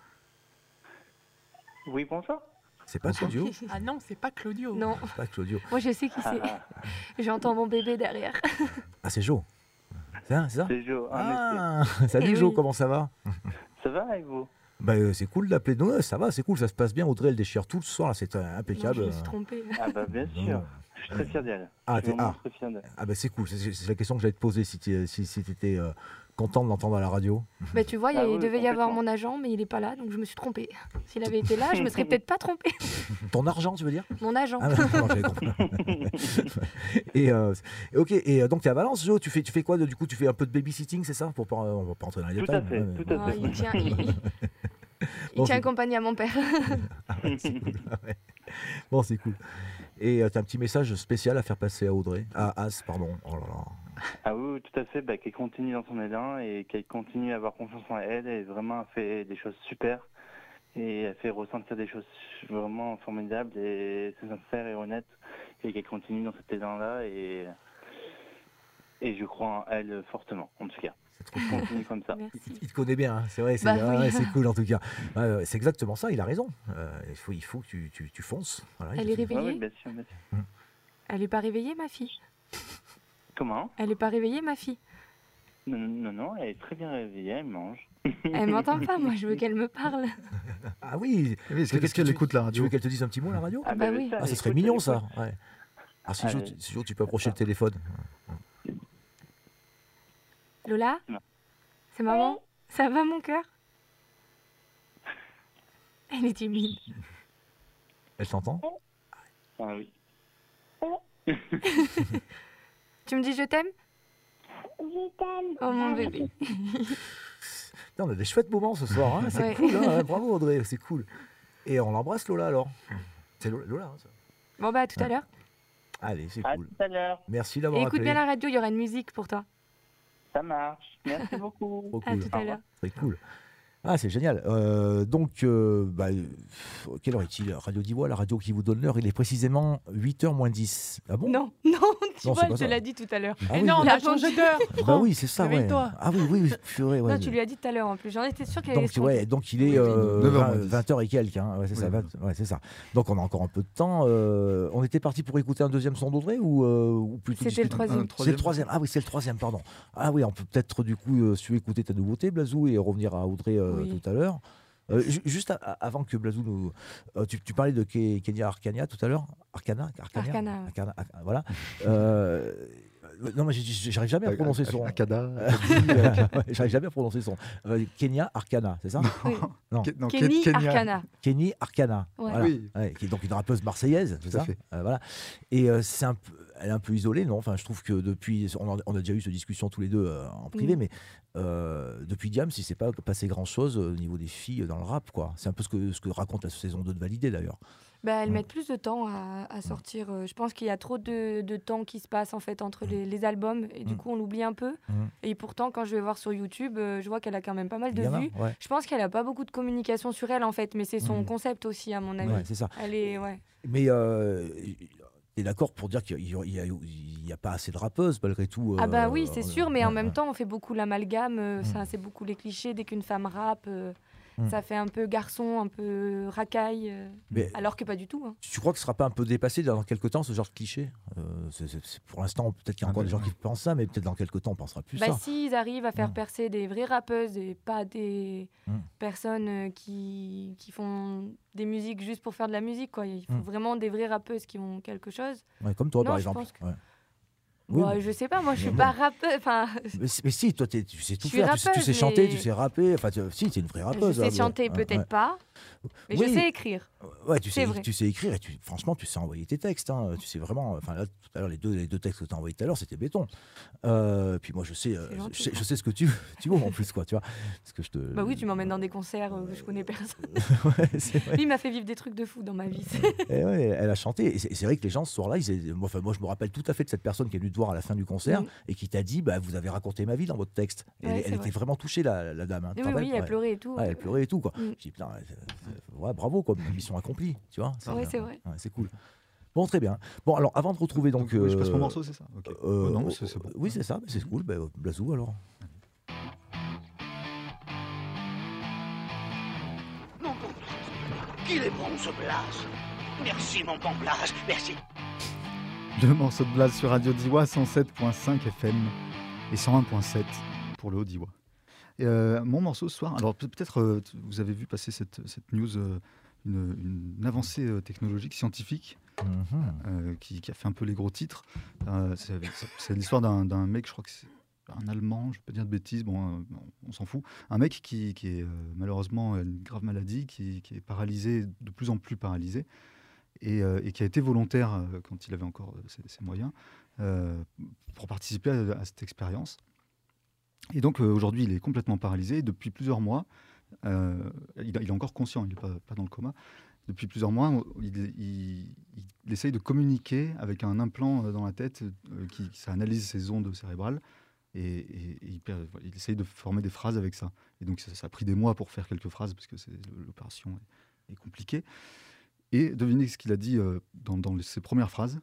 Oui, bonjour. C'est pas Claudio Ah non, c'est pas Claudio. Non, C'est pas Claudio. moi je sais qui c'est. J'entends mon bébé derrière. Ah, c'est Jo. C'est ça, c'est ça C'est Jo. en effet. Ah, salut Eh Jo, oui. comment ça va Ça va et vous? Bah, euh, c'est cool d'appeler. Non, ouais, ça va, c'est cool, ça se passe bien. Audrey, elle déchire tout ce soir, là, c'est euh, impeccable. Non, je me suis trompée. Ah bah bien sûr, je suis très fier d'elle. Ah, Je suis t'es- vraiment ah. très fier d'elle. Ah, bah c'est cool, c'est, c'est la question que j'allais te poser si tu si, si étais euh, content de l'entendre à la radio. Bah, tu vois, il y a- Ah il oui, devait y avoir complètement. mon agent, mais il est pas là, donc je me suis trompée. S'il avait été là, je me serais peut-être pas trompée. Ton argent, tu veux dire? Mon agent. Ah, non, non, j'avais compris. et euh, ok, et euh, donc tu es à Valence, Jo, tu fais, tu fais quoi de- du coup? Tu fais un peu de babysitting, c'est ça? Pour pas, on va pas entrer dans les Tout détails. à fait, mais- ouais, tout à Ah, fait. il tient, il, il- il Bon, tient c'est- compagnie à mon père. Ah ouais, c'est cool. Ah ouais. Bon, c'est cool. Et tu as un petit message spécial à faire passer à Audrey, à As, pardon. Oh là là. Ah oui, oui, tout à fait, bah, qu'elle continue dans son élan et qu'elle continue à avoir confiance en elle. Elle vraiment fait des choses super et elle fait ressentir des choses vraiment formidables et sincères et honnêtes et qu'elle continue dans cet élan-là et, et je crois en elle fortement, en tout cas. Continue comme ça. Il te connaît bien, hein, c'est vrai, c'est Bah ah oui. ouais, c'est cool en tout cas. Ouais, ouais, c'est exactement ça, il a raison. Euh, il, faut, il faut que tu, tu, tu fonces. Voilà, Elle il- est réveillée? Ouais, ouais, bien sûr, bien sûr. Elle est pas réveillée, ma fille? Comment? Elle est pas réveillée, ma fille? Non, non, non, elle est très bien réveillée, elle mange. Elle m'entend pas, moi, je veux qu'elle me parle. Ah oui, Oui, est-ce que- est-ce qu'elle écoute la radio? Tu veux qu'elle te dise un petit mot à la radio? Ah bah oui. Ah, ça serait écoute, mignon elle ça. écoute. Ouais. Alors si Jo, Allez. tu- si Jo, tu peux approcher le téléphone. Lola? C'est maman? Ça va, mon cœur? Elle est timide. Elle t'entend? Ah oui. Tu me dis je t'aime? Je t'aime. Oh, mon bébé. Non, on a des chouettes moments ce soir, hein, c'est Ouais. cool. Hein, ouais, bravo Audrey, c'est cool. Et on l'embrasse Lola alors. C'est Lola, Lola, hein, ça. Bon, bah, à tout à Ouais. l'heure. Allez, c'est À cool. tout à l'heure. Merci Et d'avoir écoute appelé. bien la radio, il y aura une musique pour toi. Ça marche. Merci beaucoup. Trop À cool. tout à l'heure. C'est cool. Ah, c'est génial. Euh, donc, euh, bah, euh, quelle heure est-il? Radio Divois, la radio qui vous donne l'heure, il est précisément huit heures moins dix. Ah bon? Non, non, tu Non, vois, c'est pas je te ça. l'ai dit tout à l'heure. Ah Et oui, non, on bah- a changé d'heure. Bah oui, c'est ça, ouais. Réveille-toi. Ah oui, oui, oui, purée, ouais. Non, tu lui as dit tout à l'heure en plus. J'en étais sûre qu'elle allait Donc, se tromper. ouais, donc il est euh, neuf heures moins vingt dix. vingt heures et quelques. Hein. Ouais, c'est Oui, ça, voilà. vingt ouais, c'est ça. Donc on a encore un peu de temps. Euh, on était parti pour écouter un deuxième son d'Audrey ou, euh, ou plutôt C'était le discuter- troisième. Un C'est le troisième. troisième. Ah oui, c'est le troisième, pardon. Ah oui, on peut peut-être du coup euh, su écouter ta nouveauté, Blazou, et revenir à Audrey euh, Oui. tout à l'heure. Euh, ju- juste a- a- avant que Blazou nous. euh, tu, tu parlais de Ke- Kenya Arcana tout à l'heure. Arcana Arcana, Arcana, ouais. Arcana, Ar- Voilà. Euh, non, mais j'ai- j'ai- j'arrive jamais à prononcer son. Akada. Ouais, J'arrive jamais à prononcer son. Euh, Kenya Arcana, c'est ça? Oui. Non. Ke- non, Kenny Ke- Kenya. Arcana. Kenny Arcana. Ouais. Voilà. Oui. Ouais, qui est donc une rappeuse marseillaise, c'est Tout à ça? fait. Euh, voilà. Et euh, c'est un peu, elle est un peu isolée, non? Enfin, je trouve que depuis, on a, on a déjà eu cette discussion tous les deux euh, en privé, Mm. mais euh, depuis Diam, si c'est pas passé grand chose au niveau des filles dans le rap, quoi. C'est un peu ce que, ce que raconte la saison deux de Validé d'ailleurs. Bah, elles Mm. mettent plus de temps à, à sortir. euh, Je pense qu'il y a trop de, de temps qui se passe en fait entre les, les albums et du Mm. coup on l'oublie un peu. Mm. Et pourtant quand je vais voir sur YouTube, euh, je vois qu'elle a quand même pas mal Il de y en a, vues. ouais. Je pense qu'elle a pas beaucoup de communication sur elle en fait, mais c'est son Mm. concept aussi à mon avis. Ouais, c'est ça. Elle est ouais. Mais euh, t'es d'accord pour dire qu'il n'y a, il y a pas assez de rappeuses malgré tout? Ah bah euh, oui, c'est sûr, mais ouais, en même ouais. temps, on fait beaucoup l'amalgame, euh, Mm. ça, c'est beaucoup les clichés. Dès qu'une femme rappe, euh, Mm. ça fait un peu garçon, un peu racaille, euh, Mais- alors que pas du tout. hein. Tu crois que ce sera pas un peu dépassé dans quelques temps, ce genre de cliché? Euh, c'est- c'est- c'est- Pour l'instant, peut-être qu'il y a Ah, encore mais des gens ouais. qui pensent ça, mais peut-être dans quelques temps, on pensera plus Bah, ça. s'ils arrivent à faire Mm. percer des vraies rappeuses et pas des Mm. personnes euh, qui, qui font des musiques juste pour faire de la musique, quoi. Il faut Mm. vraiment des vraies rappeuses qui ont quelque chose. Ouais, comme toi, Non, par je exemple. pense que- Ouais. Oui, Bah, mais- je sais pas, moi je suis mais pas bon. rappeuse. Enfin, Mais, si- mais si, toi, t'es- tu sais tout Je suis faire. Tu sais, tu rappeuse, sais chanter, mais- tu sais rapper. Enfin, tu, si, t'es une vraie je rappeuse. sais hein, chanter ouais, peut-être ouais. pas, mais Oui. je sais écrire. Ouais, tu C'est sais, vrai. tu sais écrire et tu, franchement, tu sais envoyer tes textes. hein. Tu sais vraiment. Enfin, là, tout à l'heure, les deux, les deux textes que tu as envoyés tout à l'heure, c'était béton. Euh, puis moi, je sais, euh, C'est gentil, je, sais ça. je sais ce que tu, tu vaux en plus, quoi. Tu vois, parce que je te. Bah oui, tu m'emmènes dans des concerts euh, que je connais personne. Ouais, c'est vrai. Lui, il m'a fait vivre des trucs de fou dans ma vie. Et ouais, elle a chanté. Et c'est c'est vrai que les gens, ce soir-là, ils étaient- moi, enfin, moi, je me rappelle tout à fait de cette personne qui est venue te voir à la fin du concert Mm. et qui t'a dit bah, vous avez raconté ma vie dans votre texte. Et Ouais, elle, c'est elle vrai. était vraiment touchée, la, la dame. hein. Tu Oui, te oui, rappelles elle Ouais. pleurait et tout. Ouais, elle pleurait et tout. Quoi. Mm. Je dis, putain, ouais, c'est- c'est- ouais, bravo, quoi, mission accomplie. Tu vois Ouais, c'est vrai. Ouais, c'est cool. Bon, très bien. Bon, alors, avant de retrouver donc. Donc, oui, je passe mon euh, morceau, c'est ça Ok. euh, Oh non, euh, c'est- c'est bon. Oui, c'est ça, mais c'est cool. Bah, Blazou, alors. Mon bon qu'il est bon ce Blas. Merci mon bon Blas, merci. Le morceau de Blaze sur Radio Diwa, cent sept virgule cinq F M et cent un virgule sept pour le Haut-Diwa. Et, euh, mon morceau ce soir, alors peut- peut-être euh, t- vous avez vu passer cette, cette news, euh, une, une avancée euh, technologique, scientifique, Mhm. euh, qui, qui a fait un peu les gros titres. Euh, c'est, c'est- c'est l'histoire d'un, d'un mec, je crois que c'est un Allemand, je ne vais pas dire de bêtises, bon, euh, on s'en fout. Un mec qui, qui est euh, malheureusement a une grave maladie, qui, qui est paralysé, de plus en plus paralysé, et, euh, et qui a été volontaire euh, quand il avait encore euh, ses, ses moyens euh, pour participer à, à cette expérience. Et donc euh, aujourd'hui, il est complètement paralysé. Depuis plusieurs mois, euh, il, a- il est encore conscient, il n'est pas, pas dans le coma. Depuis plusieurs mois, il, il- il essaye de communiquer avec un implant euh, dans la tête euh, qui, ça analyse ses ondes cérébrales. Et, et- et il, per- il essaye de former des phrases avec ça. Et donc ça, ça a pris des mois pour faire quelques phrases parce que c'est, l'opération est, est compliquée. Et devinez ce qu'il a dit euh, dans, dans les- ses premières phrases.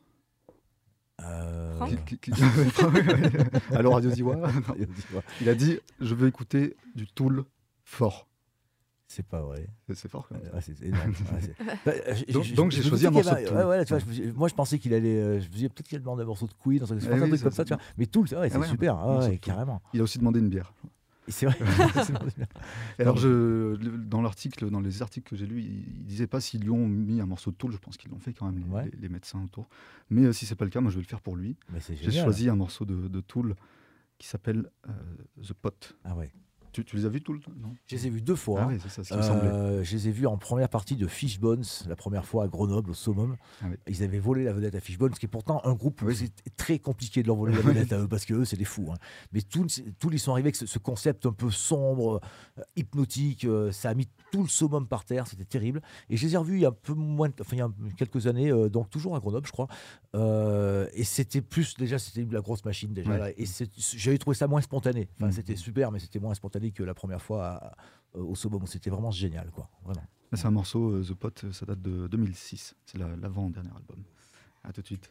Euh... Qui- qui- qui- Alors Radio Ziwa, Radio Ziwa. il a dit je veux écouter du Tool fort. C'est pas vrai. C'est, c'est fort quand même. Ouais, c'est énorme. Ouais, c'est- Bah, j- donc, j- donc je j'ai me choisi un doutais qu'il morceau y de avait- Tool. ouais, ouais, tu vois, je me suis- moi, je pensais qu'il allait. euh, Je me disais peut-être qu'il allait demander un morceau de Queen, un truc, Eh un oui, truc ça, comme ça, c'est tu vois. Mais Tool, ouais, c'est Ah ouais, super. un Ah, morceau ouais, de Tool. carrément. Il a aussi demandé une bière. Et c'est vrai. Et alors, je, le- dans l'article, dans les articles que j'ai lus, il, il disait pas s'ils lui ont mis un morceau de Tool. Je pense qu'ils l'ont fait quand même, les, Ouais. les- les médecins autour. Mais euh, si c'est pas le cas, moi je vais le faire pour lui. Mais c'est J'ai génial. choisi un morceau de, de Tool qui s'appelle euh, The Pot. Ah ouais. Tu, tu les as vus Tool, toi, non? Je les ai vus deux fois. Ah oui, c'est ça, ce qui me semblait. Euh, je les ai vus en première partie de Fishbones, la première fois à Grenoble, au Summum. Ah oui. Ils avaient volé la vedette à Fishbones, qui est pourtant un groupe où c'est très compliqué de leur voler la vedette à eux, parce que eux, c'est des fous. Hein. Mais tous, tous ils sont arrivés avec ce, ce concept un peu sombre, euh, hypnotique. euh, ça a mis tout le Summum par terre, c'était terrible. Et je les ai revus il y a un peu moins, de- enfin il y a quelques années, euh, donc toujours à Grenoble, je crois. Euh, et c'était plus, déjà, c'était la grosse machine déjà. Ouais. Là, et c'est- j'avais trouvé ça moins spontané. Enfin, Mhm. c'était super, mais c'était moins spontané que la première fois à- euh, au Summum. C'était vraiment génial, quoi. Vraiment. Là, c'est un morceau, euh, The Pot, euh, ça date de deux mille six. C'est la- l'avant-dernier album. À tout de suite.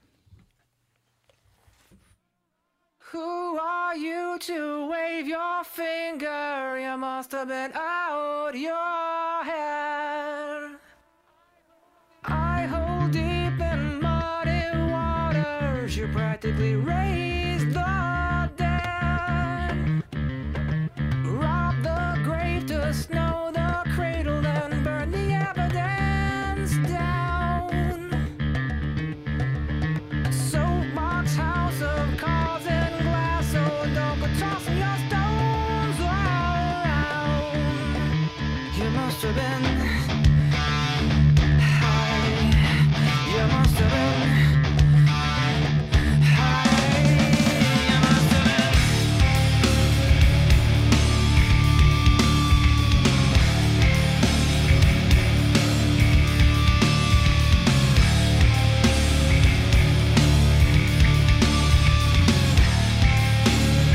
Who are you to wave your finger? You must have been out your head. I hold deep in muddy waters. You practically raised the dead. Rob the grave to snow the cradle, then burn the evidence down. Soapbox house of cards and glass, so don't go tossing your stones around. You must have been high. You must have been high. You must have been.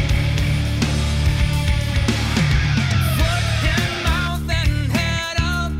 Foot in mouth and head up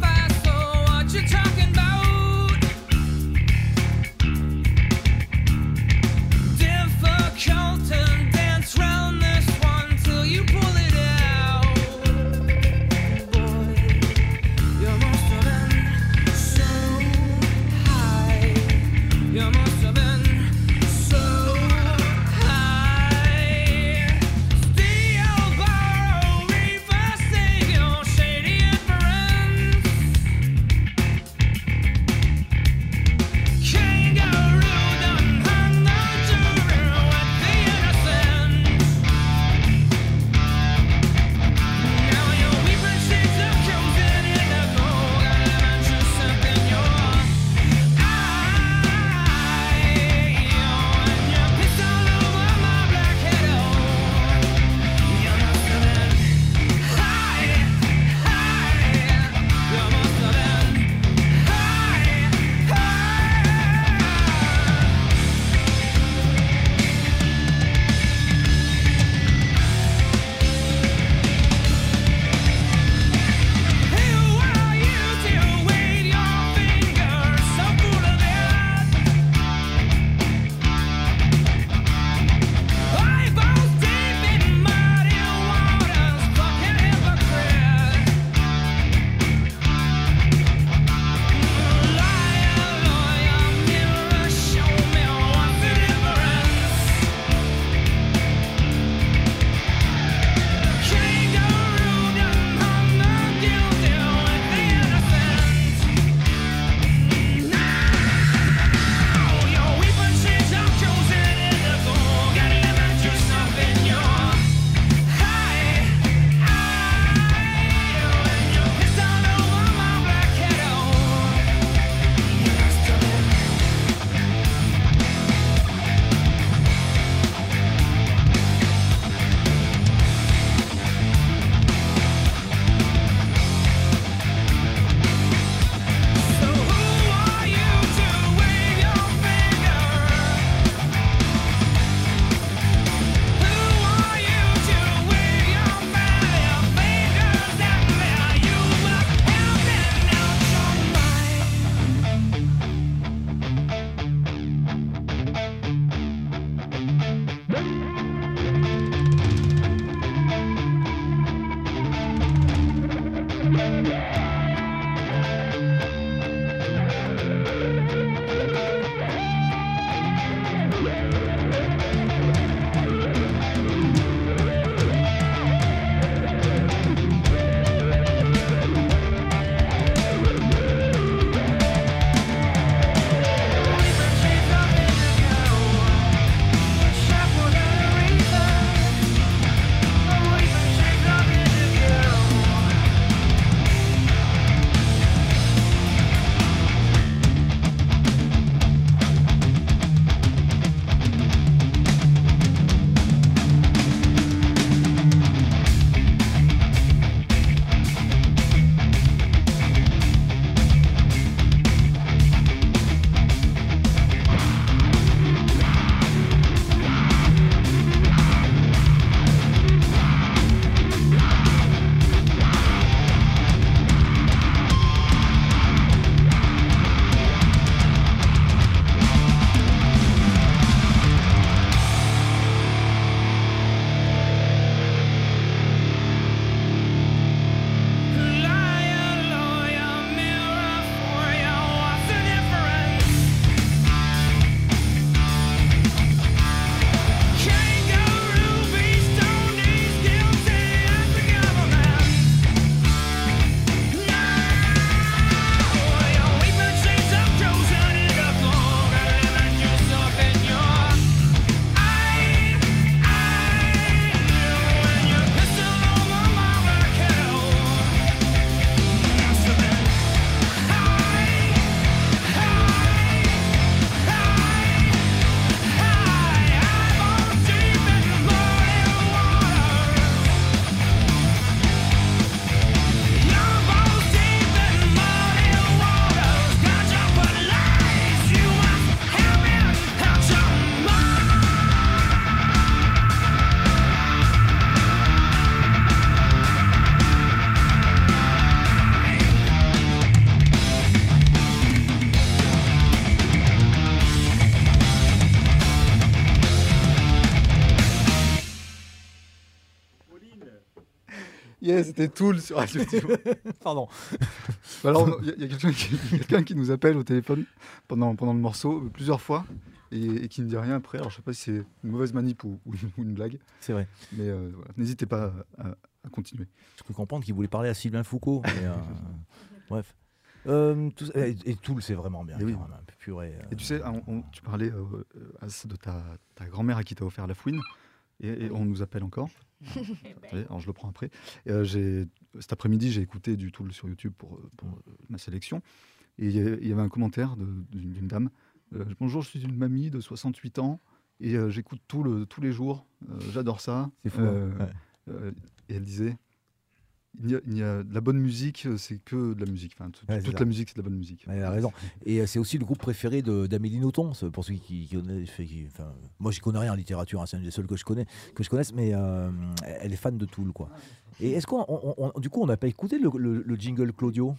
Yeah, c'était Tool sur Radio Tivo. Pardon. Alors, il y a, y a quelqu'un qui, quelqu'un qui nous appelle au téléphone pendant, pendant le morceau euh, plusieurs fois et, et qui ne dit rien après. Alors, je ne sais pas si c'est une mauvaise manip ou, ou, une, ou une blague. C'est vrai. Mais euh, voilà, n'hésitez pas à, à continuer. Je peux comprendre qu'il voulait parler à Sylvain Foucault. Mais, euh, bref. Euh, tout, et, et Tool, c'est vraiment bien. Et, oui. Quand même, un peu purée, euh, et tu sais, on, on, tu parlais euh, As, de ta, ta grand-mère à qui t'as offert la fouine. Et, et on nous appelle encore. Allez, alors je le prends après. Euh, j'ai, cet après-midi, j'ai écouté du Tool sur YouTube pour, pour ma sélection. Et il y, y avait un commentaire de, d'une, d'une dame. Euh, Bonjour, je suis une mamie de soixante-huit ans et euh, j'écoute Tool tous les jours. Euh, j'adore ça. C'est fou. Euh, Ouais. euh, et elle disait il y, a, il y a de la bonne musique, c'est que de la musique. Enfin, t- Ouais, toute c'est la ça. musique, c'est de la bonne musique. Elle a raison. Et euh, c'est aussi le groupe préféré de, d'Amélie Nothomb, c'est pour ceux qui, qui connaissent. Qui, enfin, moi, je connais rien en littérature, hein, c'est une des seules que je connais, que je connaisse, mais euh, elle est fan de Tool, quoi. Et est-ce qu'on, on- on- du coup, on n'a pas écouté le, le- le jingle Claudio?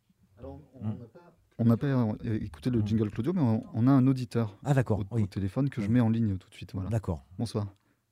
On n'a pas euh, écouté le jingle Claudio, mais on, on a un auditeur Ah, d'accord, au, oui. au téléphone que je mets en ligne tout de suite. Voilà. D'accord. Bonsoir.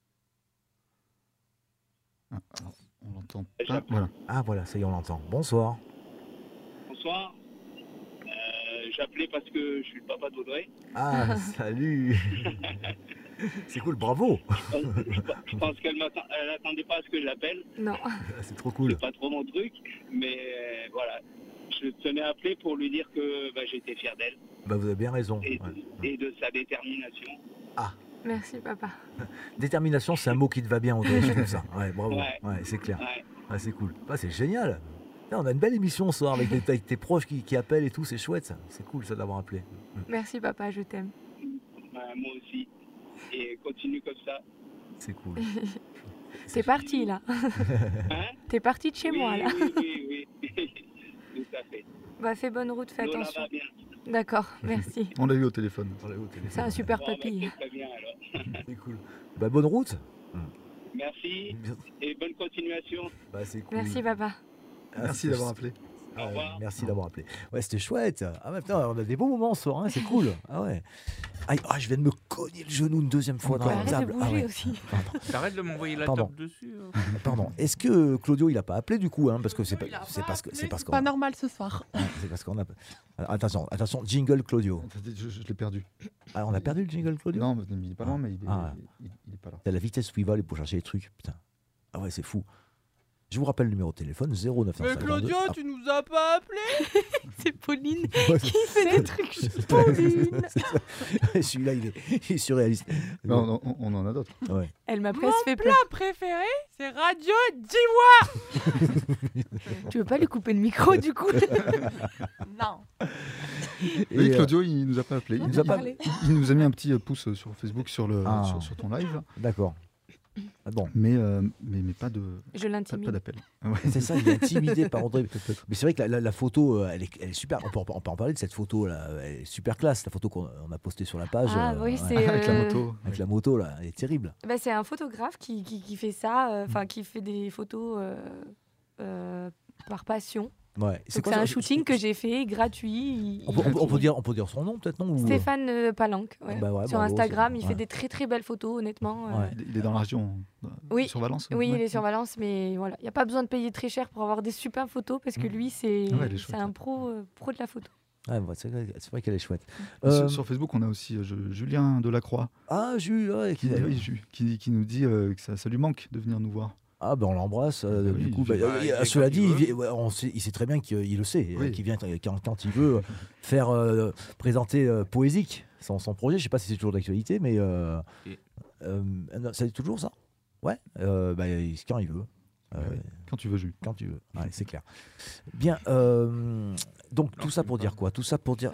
Ah, alors, on l'entend pas. Voilà. Ah, voilà, ça y est, on l'entend. Bonsoir. Bonsoir. Euh, J'appelais parce que je suis le papa d'Audrey. Ah, salut. C'est cool, bravo. Je, je pense qu'elle n'attendait pas à ce que je l'appelle. Non. C'est trop cool. C'est pas trop mon truc, mais euh, voilà. Je tenais à appeler pour lui dire que bah, j'étais fier d'elle Bah, vous avez bien raison. et, Ouais. et de sa détermination. Merci, papa. Détermination, c'est un mot qui te va bien, Audrey, je trouve ça. Ouais, bravo. Ouais. Ouais, c'est clair. Ouais. Ouais, c'est cool. Ouais, c'est génial. Là, on a une belle émission ce soir avec, tes- avec tes proches qui, qui appellent et tout, c'est chouette ça. C'est cool ça d'avoir appelé. Merci, papa, je t'aime. Bah, moi aussi. Et continue comme ça. C'est cool. T'es parti, là. Hein T'es parti de chez oui, moi, là. Oui, oui, oui. Tout à fait. Bah, fais bonne route, fais Lola attention. va bien. D'accord, merci. On l'a eu au téléphone. On l'a eu au téléphone. C'est un super Bon, bah, papy. c'est très bien alors. C'est cool. Bah, bonne route. Merci et bonne continuation. Bah, c'est cool. Merci, papa. Ah, Merci c'est- d'avoir appelé. Ah ouais, merci d'avoir appelé. Ouais, c'était chouette. Ah ouais, putain, on a des beaux moments ce soir, hein, c'est cool. Ah ouais. Aïe, ah, je viens de me cogner le genou une deuxième fois dans la Arrête de table. bouger Ah ouais. aussi. Pardon. T'arrêtes de m'envoyer la Pardon. table dessus. hein. Pardon. Est-ce que Claudio, il a pas appelé du coup, hein, parce que c'est pas, c'est parce que c'est parce qu'on. Pas normal ce soir. Ouais, c'est parce qu'on a. Alors, attention, attention, jingle Claudio. Je, je l'ai perdu. Ah, on a perdu le jingle Claudio. Non, mais il est pas loin, mais il est, Ah. il, il est pas là. T'as la vitesse où il va aller pour chercher les trucs, putain. Ah ouais, c'est fou. Je vous rappelle le numéro de téléphone zéro neuf cent Mais cinquante-deux. Claudio, Ah, tu nous as pas appelé. C'est Pauline Ouais, qui fait des trucs. Pauline. celui-là, il est, il est surréaliste. Non, on, on en a d'autres. Ouais. Elle m'a Mon presque fait plat peur. préféré, c'est Radio Diwa. Tu veux pas lui couper le micro du coup? Non. Oui, Et, euh, Claudio, il nous a pas appelé. il Il, nous a pas- il- il nous a mis un petit euh, pouce euh, sur Facebook sur, le, Ah. sur, sur ton live. D'accord. Ah bon. Mais, euh, mais, mais pas de. Je Pas, l'intimide. pas d'appel. C'est ça, il est intimidé par André. Mais c'est vrai que la, la- la photo, euh, elle est, elle est super. On peut, on peut en parler de cette photo là. Elle est super classe, la photo qu'on on a postée sur la page. Ah oui, ouais. c'est, Avec la euh, moto. Avec la moto là, elle est terrible. Bah, c'est un photographe qui, qui, qui fait ça, euh, enfin qui fait des photos euh, euh, par passion. Ouais. C'est quoi un ça shooting que j'ai fait gratuit. Il- On peut, on peut- on peut il- dire, on peut dire son nom peut-être, non ou- Stéphane euh, Palanque, ouais. Ah bah ouais, Sur bravo, Instagram, c'est- il ouais. fait des très très belles photos, honnêtement. euh. Ouais. Il est- il est dans la région. euh, Oui, Sur Valence. oui, ouais. il est sur Valence, mais voilà, il n'y a pas besoin de payer très cher pour avoir des super photos parce que lui, c'est Ouais, elle est c'est chouette, un ouais. pro, euh, pro de la photo. Ouais, ouais, c'est vrai, c'est vrai qu'elle est chouette. Sur, Euh, sur Facebook, on a aussi euh, je- Julien Delacroix Ah, Jules, ouais, qui, qui- oui, Ju- qui, qui nous dit euh, que ça, ça lui manque de venir nous voir. Ah ben on l'embrasse. euh, Ah oui, du coup, je- bah, bah, euh, il vient cela quand dit, il il, veut. vient- ouais, on sait- il sait très bien qu'il il le sait, euh, Oui. qu'il vient quand, quand il veut faire euh, présenter euh, Poésique, son, son projet. Je sais pas si c'est toujours d'actualité, mais euh, Et- euh, non, c'est toujours ça. Ouais. Euh, bah, il- quand il veut. Euh, Ouais. Quand tu veux, Jules. Quand tu veux. Ouais, c'est clair. Bien. euh, donc Non, tout ça c'est pour pas- dire quoi? Tout ça pour dire.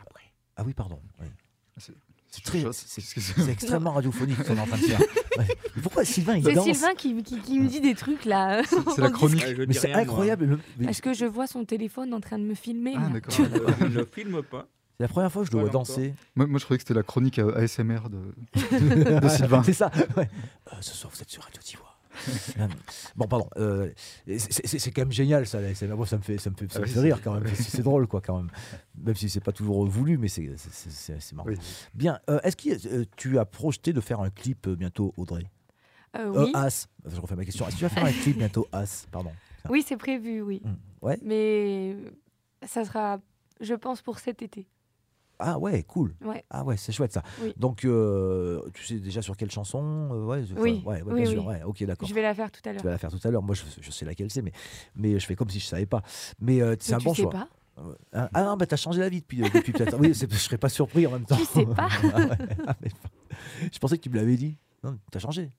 Ah oui, pardon. oui. C'est- C'est très, chuchote. c'est- Qu'est-ce que c'est c'est extrêmement radiophonique ce qu'on est en train de faire. Ouais. Mais pourquoi Sylvain il C'est danse? Sylvain qui, qui, qui me dit des trucs là. C'est la chronique. Ouais, je Mais dis c'est rien, moi. incroyable. le- mais Est-ce que je vois son téléphone en train de me filmer Ah, là d'accord. Euh, ne filme pas. C'est la première fois que je le Pas vois encore. danser. Moi, moi, je croyais que c'était la chronique euh, A S M R de, de Sylvain. C'est ça. Ouais. Euh, ce soir, vous êtes sur Radio Tiwa. Euh, bon, pardon. euh, c'est- c'est c'est quand même génial, ça. la S M R. Moi, ça me fait, ça me fait, ça Ah me oui, fait c'est- rire quand même. C'est c'est drôle, quoi, quand même. Même si c'est pas toujours voulu, mais c'est c'est- c'est- c'est- c'est marrant. Oui. Bien. euh, Est-ce que euh, tu as projeté de faire un clip euh, bientôt, Audrey? Euh, Euh, Oui, As. Je refais ma question. Est-ce que tu vas faire un clip bientôt, As? Pardon. oui c'est prévu, oui. Hmm. Ouais. Mais ça sera, je pense, pour cet été. Ah ouais, cool. Ouais. Ah ouais, c'est chouette ça. Oui. Donc, euh, tu sais déjà sur quelle chanson euh, ouais, je- Oui, ouais, ouais, oui, bien sûr. oui. Ouais, ok, d'accord. Je vais la faire tout à Tu l'heure. vas la faire tout à l'heure. Moi, je, je sais laquelle c'est, mais, mais je fais comme si je savais pas. Mais euh, c'est Mais un tu bon sais choix. pas Euh, hein, ah non, bah t'as changé la vie depuis, euh, depuis peut-être. Oui, c'est- je serais pas surpris en même temps. Tu sais pas Ah ouais. Ah, mais- je pensais que tu me l'avais dit. Non, t'as changé.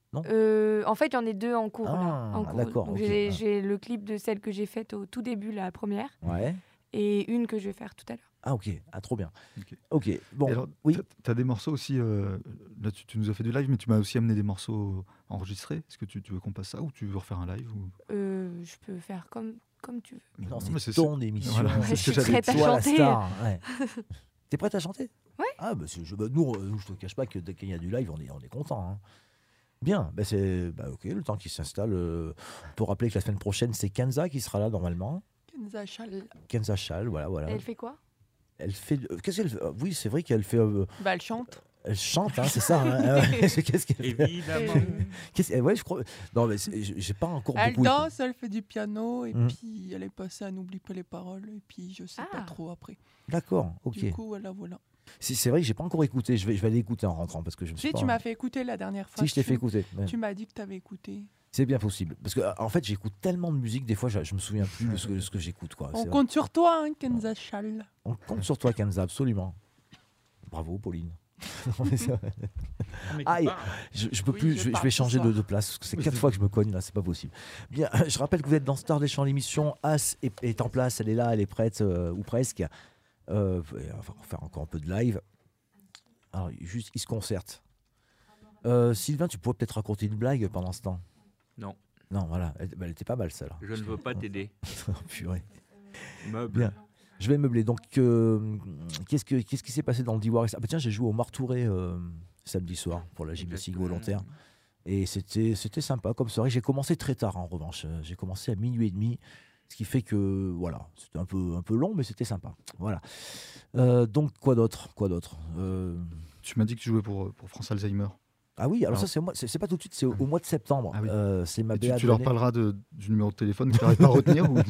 Euh, En fait, il y en a deux en cours. là, Ah, en cours. d'accord, Donc, ok. J'ai Ah. j'ai le clip de celle que j'ai faite au tout début, la première, Ouais. et une que je vais faire tout à l'heure. Ah ok. Ah trop bien. Ok. Ok. Bon. Et alors, oui. tu as des morceaux aussi. euh, là, tu, tu nous as fait du live, mais tu m'as aussi amené des morceaux enregistrés. Est-ce que tu, tu veux qu'on passe ça ou tu veux refaire un live ou... Euh, je peux faire comme, comme tu veux. Mais non, mais c'est c'est- ton émission. Voilà, Ouais, c'est je ce que suis j'allais prête à Toi, la chanter. star, ouais. T'es prête à chanter? Ouais. Ah bah c'est- je, bah, nous, euh, nous, je te cache pas que dès qu'il y a du live, on est, on est content. Hein. Bien. Bah c'est bah, ok. Le temps qui s'installe. euh, on peut rappeler que la semaine prochaine, c'est Kenza qui sera là normalement. Kenza Chal. Kenza Chal, voilà, voilà. Elle fait quoi? Elle fait. euh, Qu'est-ce qu'elle fait? Euh, Oui, c'est vrai qu'elle fait. euh, Bah, elle chante. elle chante, hein, c'est ça. Hein. Ah ouais, Qu'est-ce qu'elle fait? Évidemment. Qu'est-ce- ouais, je crois. Non, mais c'est- j'ai j'ai pas encore Elle beaucoup. danse, elle fait du piano, et Mhm. puis elle est passée à N'oublie pas les paroles, et puis je sais pas Ah. trop après. D'accord, ok. Du coup, voilà, voilà. Si, c'est vrai que j'ai pas encore écouté. Je vais, je vais aller écouter en rentrant parce que je me suis Si, pas. tu m'as fait écouter la dernière fois. Si, je t'ai tu- fait écouter. ouais. Tu m'as dit que tu avais écouté. C'est bien possible. Parce que, euh, en fait, j'écoute tellement de musique, des fois, je, je me souviens plus de ce que, de ce que j'écoute. Quoi. On C'est vrai. compte sur toi, hein, Kenza Chal. On compte sur toi, Kenza, absolument. Bravo, Pauline. Non, mais c'est vrai. Ah, mais tu Aïe, parles. je, je peux Oui, plus, je je, vais- je parle vais ce changer de, soir. de place. parce que C'est quatre fois que je me cogne là, c'est pas possible. Bien, je rappelle que vous êtes dans Star des Champs, l'émission. As est, est en place, elle est là, elle est prête, euh, ou presque. Euh, et on va faire encore un peu de live. Alors, juste, il se concerte. Euh, Sylvain, tu pourrais peut-être raconter une blague pendant ce temps. Non, Non, voilà, elle, bah, elle était pas mal celle-là. je ne veux pas t'aider. Oh, purée. Meuble. Bien. Je vais meubler. Donc, euh, qu'est-ce, que, qu'est-ce qui s'est passé dans le D-War? Ah bah tiens, j'ai joué au Martouré euh, samedi soir pour la gymnastique Exactement. volontaire. Et c'était, c'était sympa comme soirée. J'ai commencé très tard en revanche. Euh, J'ai commencé à minuit et demi. Ce qui fait que, voilà, c'était un peu, un peu long, mais c'était sympa. Voilà. Euh, donc, quoi d'autre quoi d'autre euh... Tu m'as dit que tu jouais pour, pour France Alzheimer. Ah oui, alors, Alors- ça, c'est, au mois- c'est, c'est pas tout de suite, c'est au, au mois de septembre. Ah oui. Euh, c'est ma Et tu, béate tu leur d'année. parleras de, du numéro de téléphone que tu n'arrives pas à retenir ou...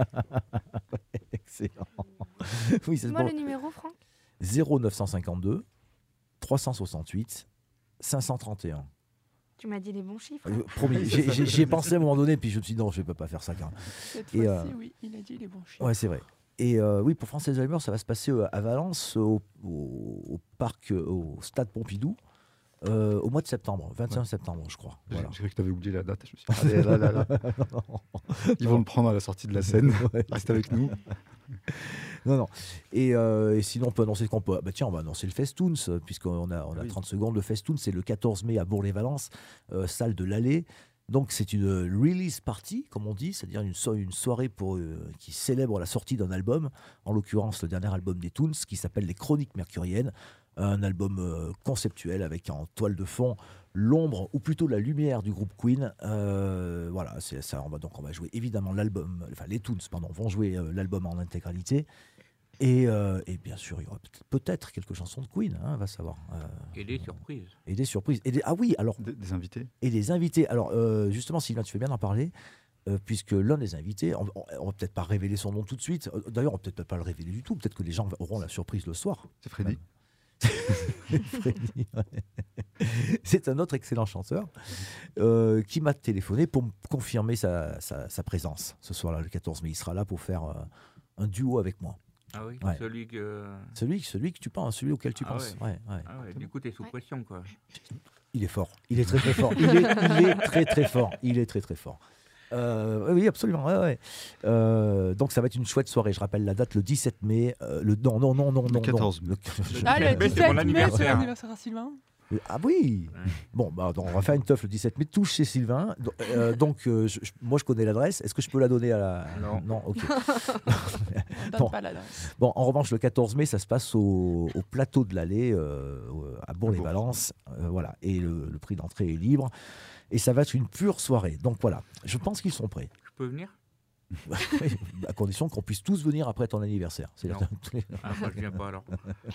Excellent. Oui, c'est Dis-moi bon. le numéro, Franck. zéro neuf cent cinquante-deux trois cent soixante-huit cinq cent trente et un. Tu m'as dit les bons chiffres. Euh, promis, j'ai, j'ai, j'y ai pensé à un moment donné, puis je me suis dit non, je ne peux pas faire ça. Quand même. Cette Et, fois-ci, euh, oui, il a dit les bons chiffres. Ouais, c'est vrai. Et euh, oui, pour France Alzheimer, ça va se passer euh, à Valence, au, au- au parc, euh, au stade Pompidou, euh, au mois de septembre, vingt et un septembre, je crois. J'ai Voilà. j'ai cru que tu avais oublié la date. Je me suis dit, allez, là, là, là. Ils vont le prendre à la sortie de la scène. Ouais. Reste avec nous. Non, non. Et, euh, et sinon, on peut annoncer qu'on peut. Bah tiens, on va annoncer le Festoons, euh, puisqu'on a, on a Oui. trente secondes. Le Festoons, c'est le quatorze mai à Bourg-les-Valence, euh, salle de l'Allée. Donc, c'est une release party, comme on dit, c'est-à-dire une, so- une soirée pour, euh, qui célèbre la sortie d'un album, en l'occurrence le dernier album des Toons, qui s'appelle Les Chroniques Mercuriennes. Un album euh, conceptuel avec en toile de fond l'ombre, ou plutôt la lumière du groupe Queen. Euh, voilà, c'est ça. On va, donc, on va jouer évidemment l'album, enfin, les Toons, pardon, vont jouer euh, l'album en intégralité. Et, euh, et bien sûr, il y aura peut-être, peut-être quelques chansons de Queen, hein, on va savoir. Euh, Et des surprises. et des surprises. Et des- ah oui, alors. Des, des invités. Et des invités. Alors, euh, justement, Sylvain, tu fais bien d'en parler, euh, puisque l'un des invités, on, on, on va peut-être pas révéler son nom tout de suite. Euh, D'ailleurs, on va peut-être pas le révéler du tout. Peut-être que les gens auront la surprise le soir. C'est Freddy. Freddy, ouais. C'est un autre excellent chanteur euh, qui m'a téléphoné pour me confirmer sa, sa- sa présence ce soir-là, le quatorze mai. Il sera là pour faire euh, un duo avec moi. Ah oui, Ouais. celui que. Celui, celui que tu penses, celui auquel tu Ah penses. ouais. Ouais, ouais. Ah ouais, du coup, t'es sous pression, quoi. Il est fort. Il est très très fort. Il est, il est très très fort. Il est très très fort. Euh, oui, absolument. Ouais, ouais. Euh, donc ça va être une chouette soirée. Je rappelle la date, le dix-sept mai. euh, le non non non non non. quatorze non. Le- Ah, le Mais c'est dix-sept mon mai, c'est anniversaire. l'anniversaire à Sylvain. Ah oui. Bon, bah, donc, on va faire une teuf le dix-sept mai. Touche chez Sylvain. Do- euh, donc euh, je- je- moi je connais l'adresse. Est-ce que je peux la donner à la Non. Non. Ok. On donne Bon. pas l'adresse. Bon, en revanche, le quatorze mai, ça se passe au, au plateau de l'Allée, euh, au- à Bourg-les-Valence. Euh, voilà. Et le, le prix d'entrée est libre. Et ça va être une pure soirée. Donc voilà, je pense qu'ils sont prêts. Je peux venir À condition qu'on puisse tous venir après ton anniversaire. C'est Non. Ah, moi, je viens pas alors.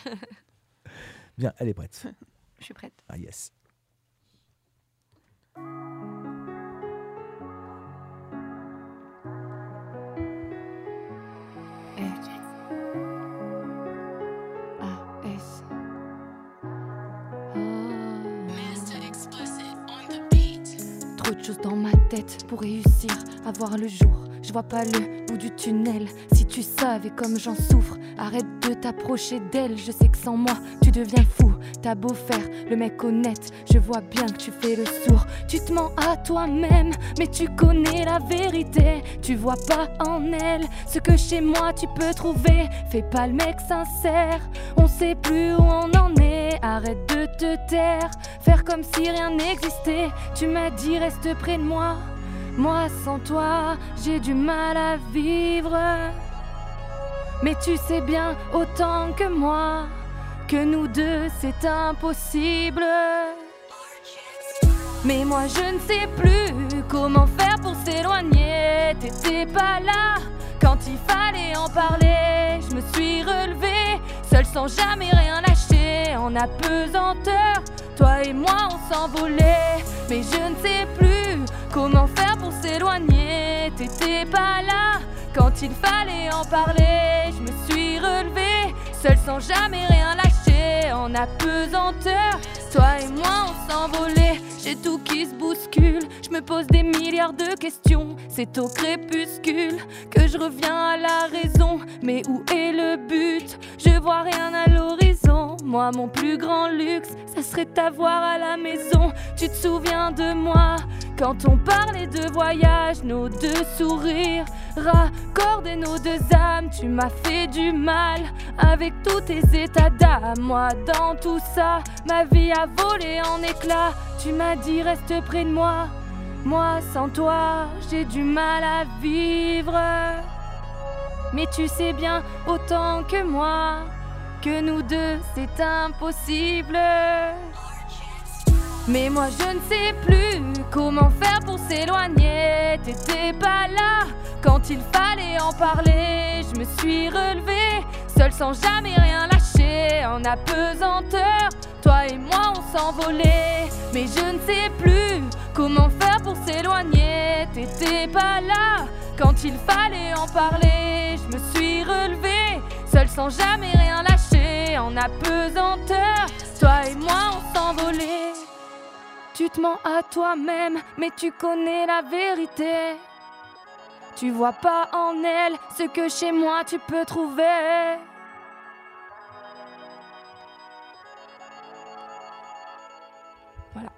Bien, elle est prête. Je suis prête. Ah yes. A S. Trop de choses dans ma tête pour réussir à voir le jour. Je vois pas le bout du tunnel. Si tu savais comme j'en souffre, arrête de t'approcher d'elle. Je sais que sans moi, tu deviens fou. T'as beau faire le mec honnête, je vois bien que tu fais le sourd. Tu te mens à toi-même, mais tu connais la vérité. Tu vois pas en elle ce que chez moi tu peux trouver. Fais pas le mec sincère, on sait plus où on en est. Arrête de te taire, faire comme si rien n'existait. Tu m'as dit reste près de moi. Moi sans toi, j'ai du mal à vivre. Mais tu sais bien autant que moi que nous deux c'est impossible. Mais moi je ne sais plus comment faire pour s'éloigner. T'étais pas là quand il fallait en parler. Je me suis relevée, seule sans jamais rien lâcher. En apesanteur, toi et moi on s'envolait. Mais je ne sais plus comment faire pour s'éloigner. T'étais pas là quand il fallait en parler. Je me suis relevée, seule sans jamais rien lâcher. En apesanteur, toi et moi on s'envolait. J'ai tout qui se bouscule, je me pose des milliards de questions. C'est au crépuscule que je reviens à la raison. Mais où est le but? Je vois rien à l'horizon. Moi mon plus grand luxe, ça serait t'avoir à la maison. Tu te souviens de moi quand on parlait de voyage, nos deux sourires raccordaient nos deux âmes. Tu m'as fait du mal avec tous tes états d'âme. Moi dans tout ça, ma vie a volé en éclats. Tu m'as dit reste près de moi. Moi sans toi, j'ai du mal à vivre. Mais tu sais bien autant que moi que nous deux c'est impossible. Mais moi je ne sais plus comment faire pour s'éloigner. T'étais pas là Quand il fallait en parler, je me suis relevée, seule sans jamais rien lâcher. En apesanteur, toi et moi on s'envolait. Mais je ne sais plus comment faire pour s'éloigner. T'étais pas là quand il fallait en parler. Je me suis relevée, seule sans jamais rien lâcher. En apesanteur, toi et moi on s'envolait. Tu te mens à toi-même, mais tu connais la vérité. Tu vois pas en elle ce que chez moi tu peux trouver. Voilà.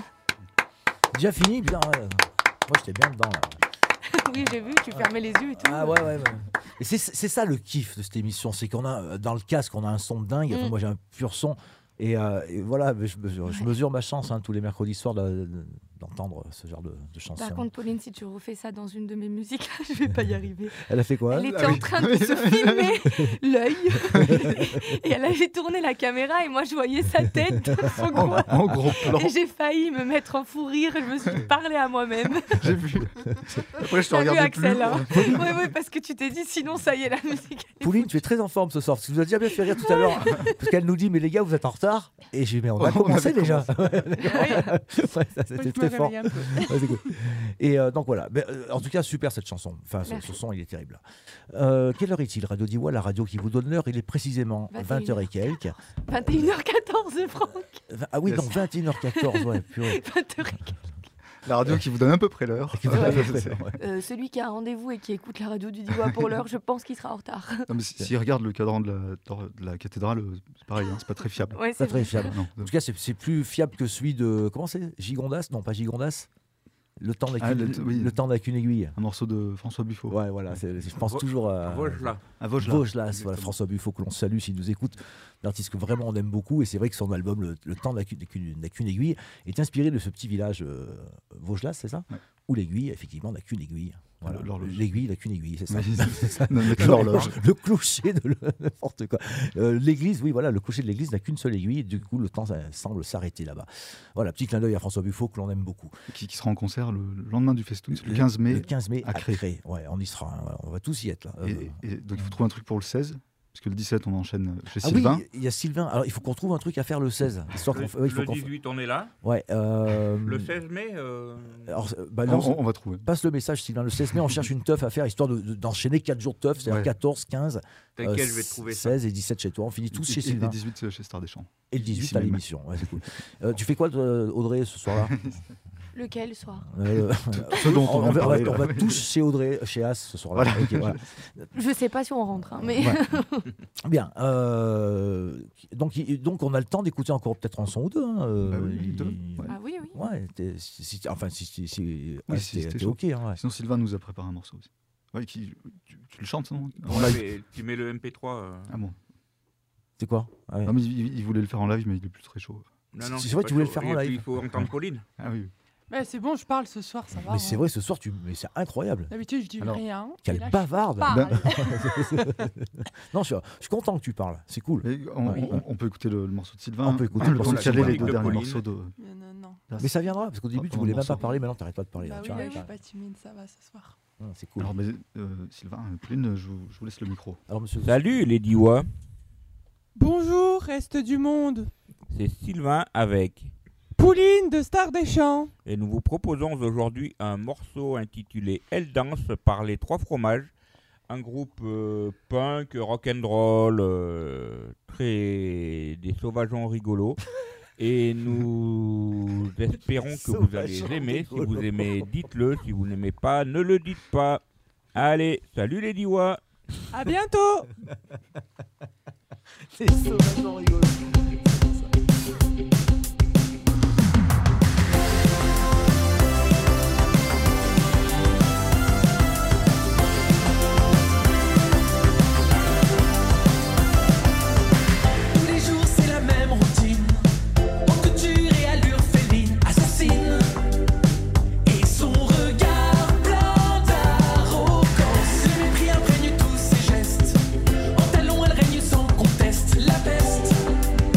Déjà fini, bien. Ouais. Moi, j'étais bien dedans. Là. Oui, j'ai vu, tu fermais les yeux et tout. Ah ouais, ouais. ouais. Et c'est, c'est ça le kiff de cette émission, c'est qu'on a dans le casque, on a un son de dingue. Enfin, Mm. moi, j'ai un pur son. Et, euh, et voilà, je mesure, je mesure ma chance hein, tous les mercredis soirs de- de- d'entendre ce genre de, de chansons. Par contre, Pauline, si tu refais ça dans une de mes musiques, je vais pas y arriver. Elle a fait quoi? Elle était Ah en oui. train de se filmer l'œil et elle avait tourné la caméra et moi je voyais sa tête dans son En- coin. en gros plan. Et j'ai failli me mettre en fou rire et je me suis parlé à moi-même. J'ai vu. Après, je te T'as vu, regardais Axel, plus. hein Oui, oui, parce que tu t'es dit sinon ça y est, la musique. Pauline, tu es très en forme ce soir. Parce que vous avez déjà bien fait rire tout à l'heure. Parce qu'elle nous dit, mais les gars, vous êtes en retard. Et j'ai dit, mais on a On commencé avait déjà. commencé. Ouais, d'accord. Ouais, ça, c'était je me très fort. réveille un peu. Ouais, c'est cool. Et euh, donc voilà. Mais, euh, en tout cas, super cette chanson. Enfin, ce, Merci. ce son, il est terrible. Euh, quelle heure est-il? Radio Diwa, la radio qui vous donne l'heure. Il est précisément vingt heures et quelques. vingt et une heures quatorze, Franck. Vingt- Ah oui, Yes. donc vingt et une heures quatorze. Ouais, purée. vingt heures et quelques. La radio qui vous donne à peu près l'heure. Qui vous donne à peu près C'est- l'heure, ouais. Euh, celui qui a un rendez-vous et qui écoute la radio du Diwa pour l'heure, je pense qu'il sera en retard. Non, mais si- S'il regarde le cadran de la, de la cathédrale, euh, c'est pareil, hein, c'est pas très fiable. Ouais, Pas c'est très vrai. fiable. Non. En tout cas, c'est c'est plus fiable que celui de. Comment c'est? Gigondas? Non, pas Gigondas. Le temps n'a Ah, qu'une le- oui. le temps n'a qu'une aiguille. Un morceau de François Buffo. Ouais, voilà. c'est- Je pense Vo- toujours à. Vaugelas. À Vaugelas. Vaugelas, voilà, Exactement. François Buffo, que l'on salue s'il nous écoute. L'artiste que vraiment on aime beaucoup. Et c'est vrai que son album, Le, Le temps n'a qu'une n'a qu'une aiguille, est inspiré de ce petit village euh, Vaugelas, c'est ça? Ouais. Où l'aiguille, effectivement, n'a qu'une aiguille. Voilà. L'horloge. L'aiguille n'a qu'une aiguille, c'est ça. Ouais, C'est ça. Non, mais que l'horloge. Le clocher de le- n'importe quoi. Euh, l'église, oui, voilà, le clocher de l'église n'a qu'une seule aiguille. Et du coup, le temps ça semble s'arrêter là-bas. Voilà, petit clin d'œil à François Buffo que l'on aime beaucoup. Qui, qui sera en concert le, le lendemain du Festoun, le quinze mai. Le quinze mai à à Cré. Cré. Ouais, on y sera. hein, voilà, on va tous y être là. Euh, Et, et donc il faut trouver un truc pour le seize, parce que le dix-sept on enchaîne chez ah Sylvain. oui, il y a Sylvain. Alors il faut qu'on trouve un truc à faire le seize. Histoire Le, qu'on fa- ouais, il faut le qu'on fa- dix-huit, on est là. Ouais. euh, Le seize mai, euh, alors, euh, bah, on, non, on- on va trouver. passe le message, Sylvain. Le seize mai, on cherche une teuf à faire, histoire de- de- d'enchaîner quatre jours de teuf, c'est-à-dire Ouais. quatorze, quinze, t'inquiète, euh, je vais te trouver ça. seize et dix-sept chez toi. On finit tous Et- chez et- Sylvain. Et dix-huit euh, chez Star des Champs. Et le dix-huit Ici à même. l'émission. Ouais, c'est cool. Euh, tu fais quoi, toi, Audrey, ce soir-là? Lequel soir? Euh, Ce dont on on, vient de va, on va- parler, on va là. tous chez Audrey, chez As ce soir-là. Voilà. Ok, voilà. Je sais pas si on rentre, hein, mais. Ouais. Bien. euh, donc, il- donc, on a le temps d'écouter encore peut-être un son ou deux. hein, euh, Bah oui, il- deux, ouais. Ah oui, oui. Ouais, t'es- si, si- enfin, si, si, si, Oui, ouais, si t'es- c'était t'es chaud. OK. hein, ouais. Sinon Sylvain nous a préparé un morceau aussi. Ouais, qui, tu, tu le chantes non en Ouais, live. mais tu mets le M P trois. euh, Ah bon. C'est quoi? Ah ouais. Non mais il, il voulait le faire en live mais il est plus très chaud. Non, non, C'est vrai, pas tu voulais chaud. le faire en Et puis, live. Il faut entendre Pauline. Ah oui. Mais c'est bon, je parle ce soir, ça va. Mais c'est hein. vrai, ce soir, tu... mais c'est incroyable. D'habitude, je dis Alors, rien. et Quelle là, je bavarde! parle. Non, je suis, je suis content que tu parles. C'est cool. Mais on, Ouais. on- on peut écouter le, le morceau de Sylvain. On peut écouter le le morceau temps de de caler Sylvain. les deux De derniers Pauline. morceaux de. Non, non, non. Mais ça viendra, parce qu'au début, tu Pendant voulais le même pas morceau. parler, maintenant, t'arrêtes pas de parler. Bah là, oui, tu vois, là, je là. suis pas timide, ça va ce soir. Ah, c'est cool. Alors mais euh, Sylvain, Pauline, je vous, je vous laisse le micro. Alors, monsieur. Salut les Diwa, Bonjour, reste du monde. c'est Sylvain avec. Pauline de Star des Champs. Et nous vous proposons aujourd'hui un morceau intitulé Elle danse par les trois fromages, un groupe euh, punk, rock'n'roll, euh, très des sauvageons rigolos. Et nous espérons que vous allez Sauvageons aimer. Si rigolos. vous aimez, dites-le. Si vous n'aimez pas, ne le dites pas. Allez, salut les Diwa. À bientôt. Les sauvageons rigolos. Tous les jours c'est la même routine. En couture et allure féline, assassine. Et son regard plein d'arrogance. Le mépris imprègne tous ses gestes. En talons elle règne sans conteste, la peste.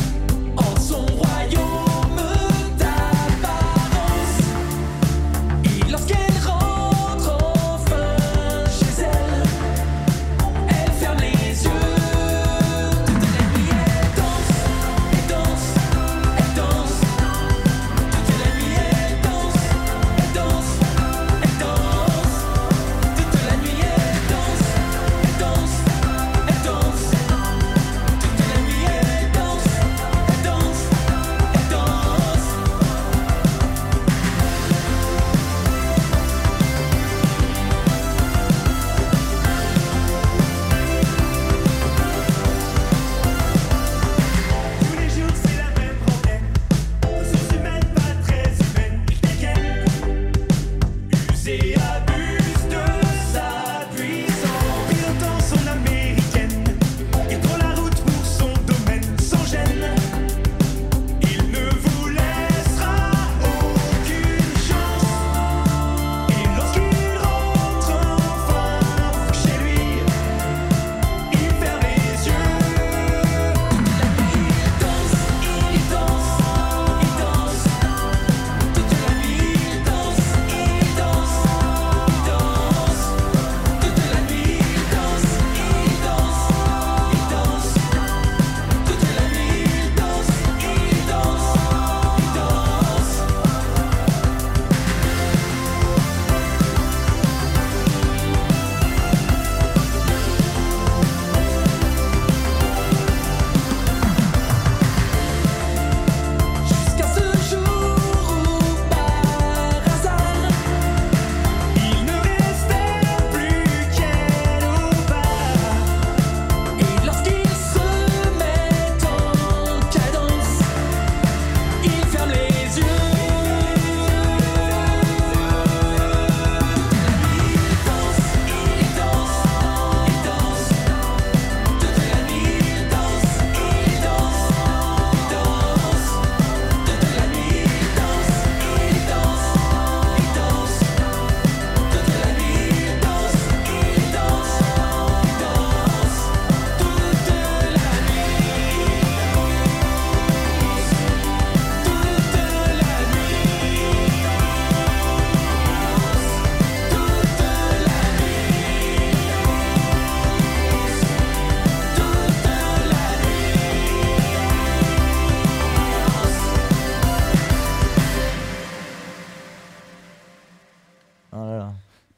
et abuse de sa puissance. Pilotant son américaine, il prend la route pour son domaine sans gêne. Il ne vous laissera aucune chance. Et lorsqu'il rentre enfin chez lui, il ferme les yeux. Il danse, il danse, il danse. Toute la nuit, il danse, il danse, il danse. Toute la nuit, il danse, il danse, il danse. Toute la nuit, il danse, il danse, il danse. Jusqu'à ce jour où par hasard il ne restait plus qu'elle au bar. Et lorsqu'il se met en cadence, il ferme les yeux. Il danse, il danse, il danse. Toute la nuit, il danse, il danse, il danse. Toute la nuit, il danse, il danse, il danse. Toute la nuit, il danse, il danse, il danse. Toute la nuit, toute la Ah là là.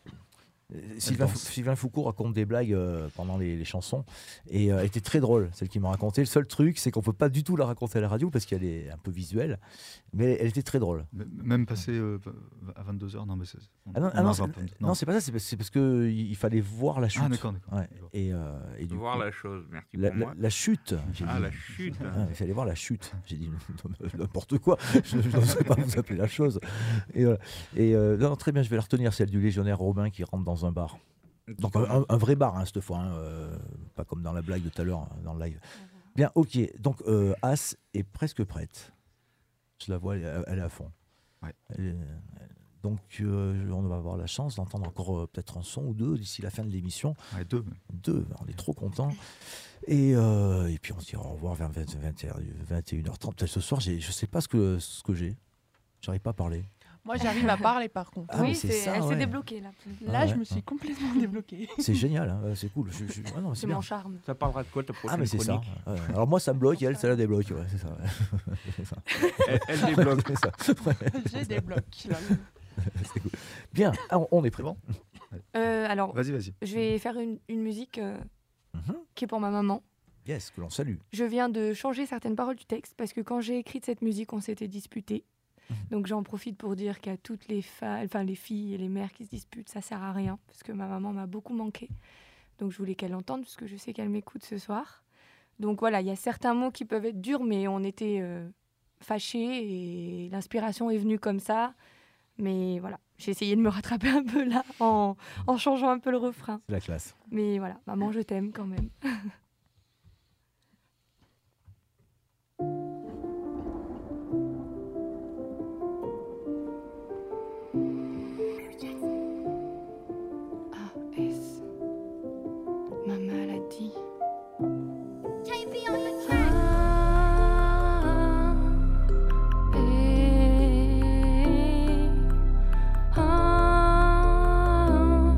Euh, Sylvain, Fou- Sylvain Foucault raconte des blagues euh, pendant les, les chansons et euh, elle était très drôle, celle qu'il m'a racontée. Le seul truc, c'est qu'on peut pas du tout la raconter à la radio parce qu'elle est un peu visuelle, mais elle était très drôle. M- Même passé euh, à vingt-deux heures, non, mais c'est. Ah non, on ah non, va c'est, avoir plein de- non, c'est pas ça, c'est parce, c'est parce que il il fallait voir la chute. Ah, d'accord, d'accord. Ouais. Et, euh, et du Voir coup- la chose, merci La, pour la- moi. la chute. j'ai Ah, dit. la chute. Ah, il fallait voir la chute. J'ai dit n'importe quoi. Je ne sais pas vous appeler la chose. Et, voilà. Et euh, non, très bien, je vais la retenir, celle du légionnaire romain qui rentre dans un bar. Donc un, un- un vrai bar hein, cette fois, hein, euh, pas comme dans la blague de tout à l'heure hein, dans le live. Bien, ok. Donc euh, As est presque prête. Je la vois, elle, est- elle est à fond. Elle est- donc euh, on va avoir la chance d'entendre encore euh, peut-être un son ou deux d'ici la fin de l'émission. Ouais, deux. Deux, on est trop contents. Et, euh, et puis on se dit au revoir vers vingt, vingt, vingt et une heures trente. Peut-être ce soir, j'ai- je ne sais pas ce que, ce que j'ai. J'arrive pas à parler. Moi, j'arrive à parler par contre. Ah, mais c'est ça, elle s'est ouais. débloquée là. Là, Ah je ouais. me suis complètement débloquée. C'est génial, hein, ouais, c'est cool. Je- je- ah non, C'est bien. mon charme. Ça parlera de quoi ta prochaine Ah mais c'est ça. chronique Ouais. Alors moi ça me bloque et elle ça la débloque. Ouais, c'est ça. ouais. C'est ça. Elle- elle débloque. C'est ça. Ouais. J'ai des blocs. Là. C'est cool. Bien, ah, on- on est prêt. Euh, alors, Vas-y, vas-y. je vais faire une, une musique euh, Mhm. qui est pour ma maman. Yes, que l'on salue. Je viens de changer certaines paroles du texte parce que quand j'ai écrit cette musique, on s'était disputé. Donc j'en profite pour dire qu'à toutes les, fa- enfin, les filles et les mères qui se disputent, ça sert à rien parce que ma maman m'a beaucoup manqué. Donc je voulais qu'elle l'entende parce que je sais qu'elle m'écoute ce soir. Donc voilà, il y a certains mots qui peuvent être durs, mais on était euh, fâchés et l'inspiration est venue comme ça. Mais voilà, j'ai essayé de me rattraper un peu là en, en changeant un peu le refrain. C'est la classe. Mais voilà, maman, je t'aime quand même. A S, ma maladie. Ah, eh, ah,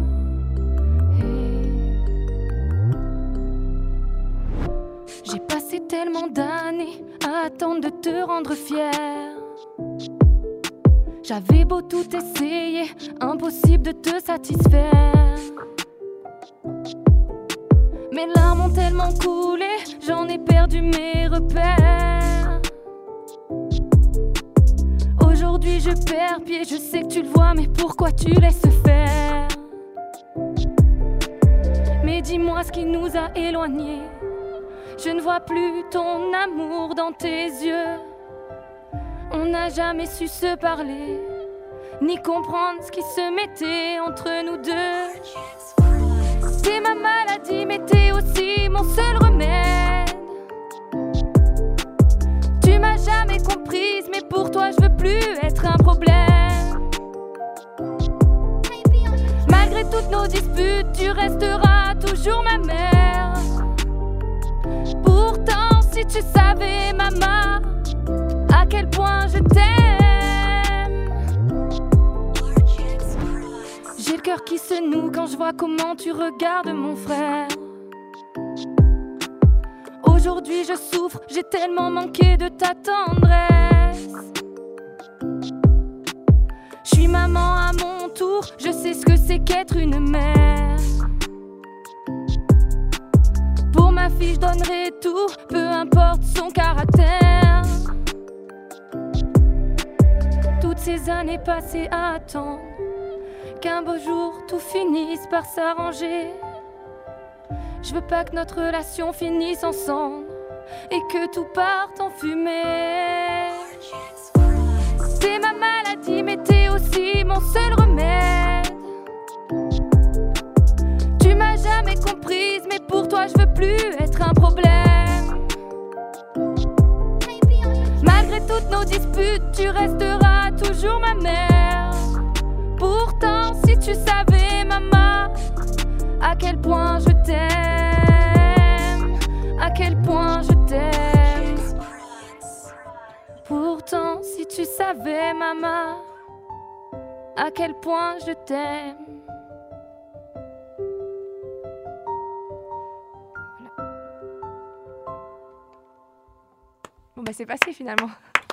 eh. J'ai passé tellement d'années à attendre de te rendre fier. J'avais beau tout essayer, impossible de te satisfaire. Mes larmes ont tellement coulé, j'en ai perdu mes repères. Aujourd'hui je perds pied, je sais que tu le vois, mais pourquoi tu laisses faire? Mais dis-moi ce qui nous a éloignés. Je ne vois plus ton amour dans tes yeux. On n'a jamais su se parler. ni comprendre ce qui se mettait entre nous deux. T'es ma maladie, mais t'es aussi mon seul remède. Tu m'as jamais comprise, mais pour toi je veux plus être un problème. Malgré toutes nos disputes, tu resteras toujours ma mère. Pourtant, si tu savais, maman, à quel point je t'aime. J'ai le cœur qui se noue quand je vois comment tu regardes mon frère. Aujourd'hui je souffre, j'ai tellement manqué de ta tendresse. Je suis maman à mon tour, je sais ce que c'est qu'être une mère. Pour ma fille je donnerai tout, peu importe son caractère. Toutes ces années passées à attendre qu'un beau jour tout finisse par s'arranger. Je veux pas que notre relation finisse ensemble et que tout parte en fumée. T'es ma maladie, mais t'es aussi mon seul remède. Tu m'as jamais comprise, mais pour toi je veux plus être un problème. Malgré toutes nos disputes, tu resteras toujours ma mère. Pourtant, si tu savais, maman, à quel point je t'aime, à quel point je t'aime. Pourtant, si tu savais, maman, à quel point je t'aime. Bon bah c'est passé finalement.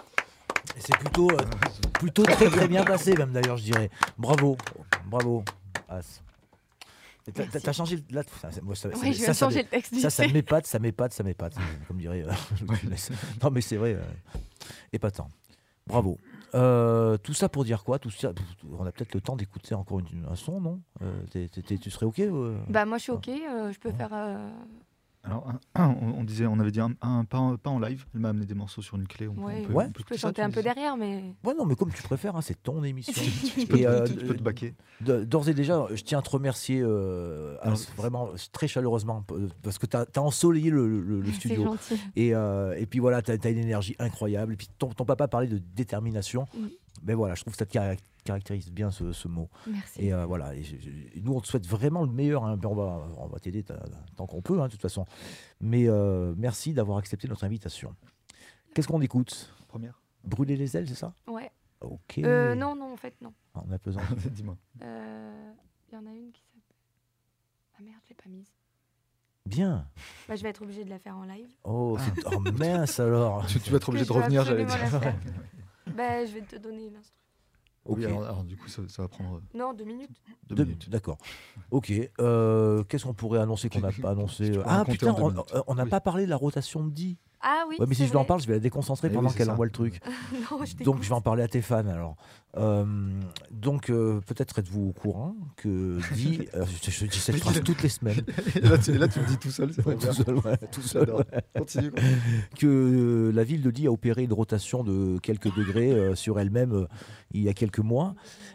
Et c'est plutôt, euh, plutôt très très bien passé même d'ailleurs je dirais. Bravo, bravo As. Et T'as, t'as changé le- là, ça, ça- moi, ça, Oui, ça- je viens ça, de ça- changer le texte du Ça, ça lycée. m'épate, ça m'épate, ça m'épate, comme dirait. euh, Louis de Funès. Non, mais c'est vrai, euh, épatant. Bravo. Euh, tout ça pour dire quoi? Tout ça, on a peut-être le temps d'écouter encore une- un son, non? Euh, t'es- t'es- t'es- Tu serais ok? euh Bah moi je suis ok, euh, je peux faire... euh, Alors, un- un, on, on disait, on avait dit un, un- pas, en, pas en live. Elle m'a amené des morceaux sur une clé. On, peut- Ouais, on peut, Ouais. on peut je peux écouter ça, chanter tu un me peu disais. derrière, mais... Ouais, non, mais comme tu préfères, hein, c'est ton émission. Tu peux Et, te- euh, tu peux te baquer. de- D'ores et déjà, je tiens à te remercier euh, Alors, As, vraiment très chaleureusement p- parce que tu as ensoleillé le, le- le C'est studio. gentil. Et, euh, et puis voilà, tu as une énergie incroyable. Et puis ton, ton papa parlait de détermination. Mm. Mais voilà, je trouve que ça te cara- caractérise bien ce, ce mot. Merci. Et euh, voilà, et je- je- et nous on te souhaite vraiment le meilleur. Hein. Ben, on va, on va t'aider ta- tant qu'on peut, hein, de toute façon. Mais euh, merci d'avoir accepté notre invitation. Qu'est-ce qu'on écoute? Première. Brûler les ailes, c'est ça? Ouais. Ok. Euh, non, non, en fait, non. En apaisant. Dis-moi. Euh, Il y en a une qui s'appelle... Ah merde, je l'ai pas mise. Bien. Bah je vais être obligée de la faire en live. Oh, c'est- oh, mince alors. Tu, tu vas être obligé de Je dois revenir, j'allais absolument dire. la faire. Bah je vais te donner l'instru. Oui, Ok. alors, alors, du coup, ça, ça va prendre euh, Non, deux minutes. deux Deux minutes. D'accord. Ok. Euh, Qu'est-ce qu'on pourrait annoncer qu'on n'a pas annoncé? Tu peux Ah raconter putain, en deux on minutes. on n'a Oui. pas parlé de la rotation de Di. Ah oui, Ouais, mais si c'est je lui en vrai. parle, je vais la déconcentrer Eh oui, pendant c'est qu'elle ça. envoie le truc. Non, je Donc t'écoute. je vais en parler à Stéphane alors. Euh, donc euh, peut-être êtes-vous au courant que Di, euh, je, je dis cette phrase toutes les semaines. Et là, tu, et là, tu me dis tout seul, c'est Ouais, très bien. tout seul, ouais, tout seul, J'adore. ouais. Continue. quoi. Que euh, la ville de Die a opéré une rotation de quelques degrés euh, sur elle-même euh, il y a quelques mois.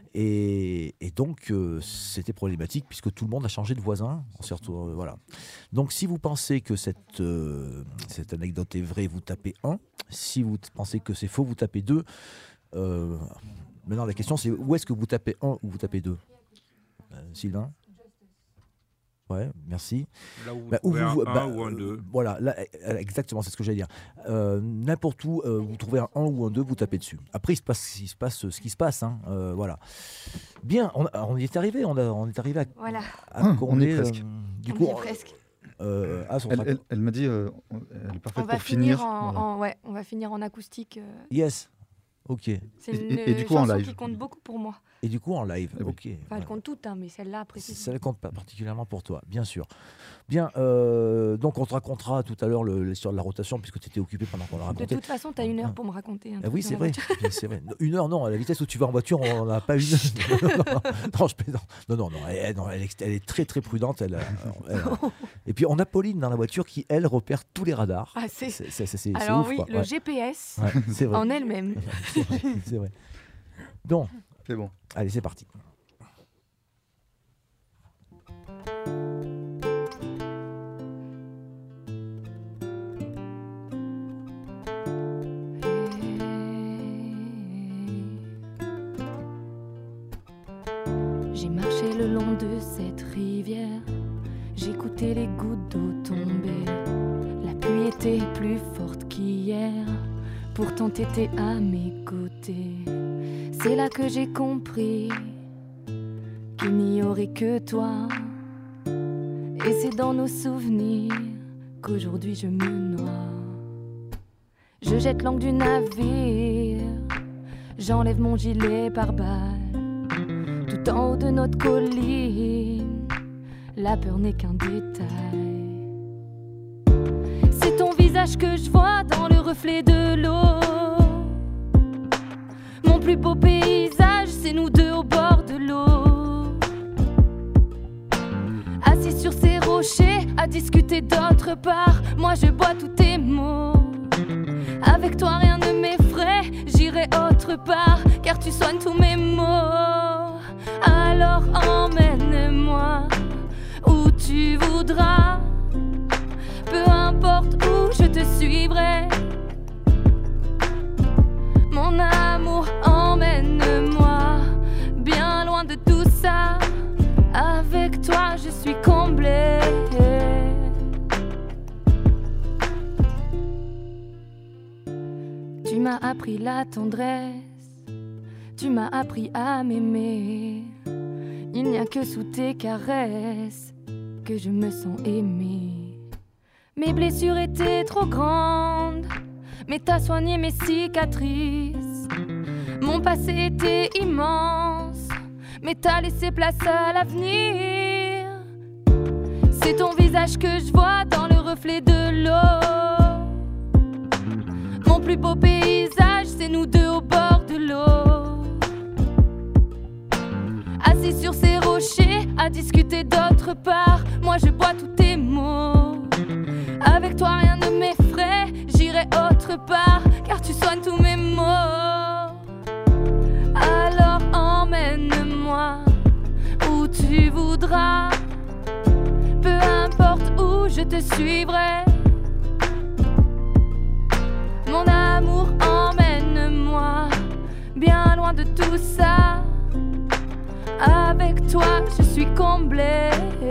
Et, et donc, euh, c'était problématique puisque tout le monde a changé de voisin. On s'est retrouvé- euh, voilà. Donc, si vous pensez que cette, euh, cette anecdote est vraie, vous tapez un. Si vous t- pensez que c'est faux, vous tapez deux. Euh, maintenant, la question, c'est où est-ce que vous tapez un ou vous tapez deux? Euh, Sylvain? Ouais, merci. Là où vous Bah, où trouvez un vous- un bah, ou un euh, deux. Voilà, là, euh, exactement, c'est ce que j'allais dire. Euh, N'importe où, euh, vous trouvez un un ou un deux, vous tapez dessus. Après, il se passe, il se passe ce qui se passe. Hein, euh, voilà. Bien, on, on y est arrivé. On, a- on est arrivé à, Voilà. à Ah, on combler, est presque. euh, du On coup, y est on- presque. euh, ah, on Elle, sera- elle- elle m'a dit, euh, on- elle est On parfaite va pour finir, finir. en, Voilà. en- ouais, on va finir en acoustique. euh, Yes. Ok. C'est Et- une et- et du coup, en chanson live. qui compte beaucoup pour moi. Et du coup, en live. Ah oui. Ok. Enfin, voilà. elle compte toutes, hein, mais celle-là, Ça précisément. ne compte pas particulièrement pour toi, bien sûr. Bien, euh, donc on te racontera tout à l'heure le- l'histoire de la rotation, puisque tu étais occupé pendant qu'on l'a De raconté. toute façon, tu as une heure pour me raconter. un Ah truc oui, dans c'est la vrai. voiture. Oui, c'est vrai. Non, Une heure, non. À la vitesse où tu vas en voiture, on n'a pas une heure. non, non, non, je plaisante. Non, non, non. Elle, non, elle est, elle est très, très prudente. Elle, elle- et puis, on a Pauline dans la voiture qui, elle, repère tous les radars. Ah, c'est- C'est c'est- c'est- c'est Alors ouf, oui, quoi. le Ouais. G P S Ouais, c'est vrai. en elle-même. C'est vrai. C'est vrai. Donc, C'est bon. Allez, c'est parti. J'ai marché le long de cette rivière, j'écoutais les gouttes d'eau tomber. La pluie était plus forte qu'hier, pourtant t'étais à mes côtés. C'est là que j'ai compris qu'il n'y aurait que toi. Et c'est dans nos souvenirs qu'aujourd'hui je me noie. Je jette l'angle du navire, j'enlève mon gilet pare-balles. Tout en haut de notre colline, la peur n'est qu'un détail. C'est ton visage que je vois dans le reflet de l'eau. Mon plus beau paysage, c'est nous deux au bord de l'eau. Assis sur ces rochers, à discuter d'autre part. Moi je bois tous tes mots. Avec toi rien ne m'effraie, j'irai autre part, car tu soignes tous mes maux. Alors emmène-moi où tu voudras, peu importe où je te suivrai. Mon amour, emmène-moi bien loin de tout ça. Avec toi je suis comblée. Tu m'as appris la tendresse, tu m'as appris à m'aimer. Il n'y a que sous tes caresses que je me sens aimée. Mes blessures étaient trop grandes, mais t'as soigné mes cicatrices. Mon passé était immense, mais t'as laissé place à l'avenir. C'est ton visage que je vois dans le reflet de l'eau. Mon plus beau paysage, c'est nous deux au bord de l'eau. Assis sur ces rochers, à discuter d'autre part. Moi je bois tous tes mots. Avec toi rien ne m'effraie, j'irai autre part, car tu soignes tous mes maux. Alors emmène-moi où tu voudras, peu importe où je te suivrai. Mon amour, emmène-moi bien loin de tout ça. Avec toi, je suis comblée.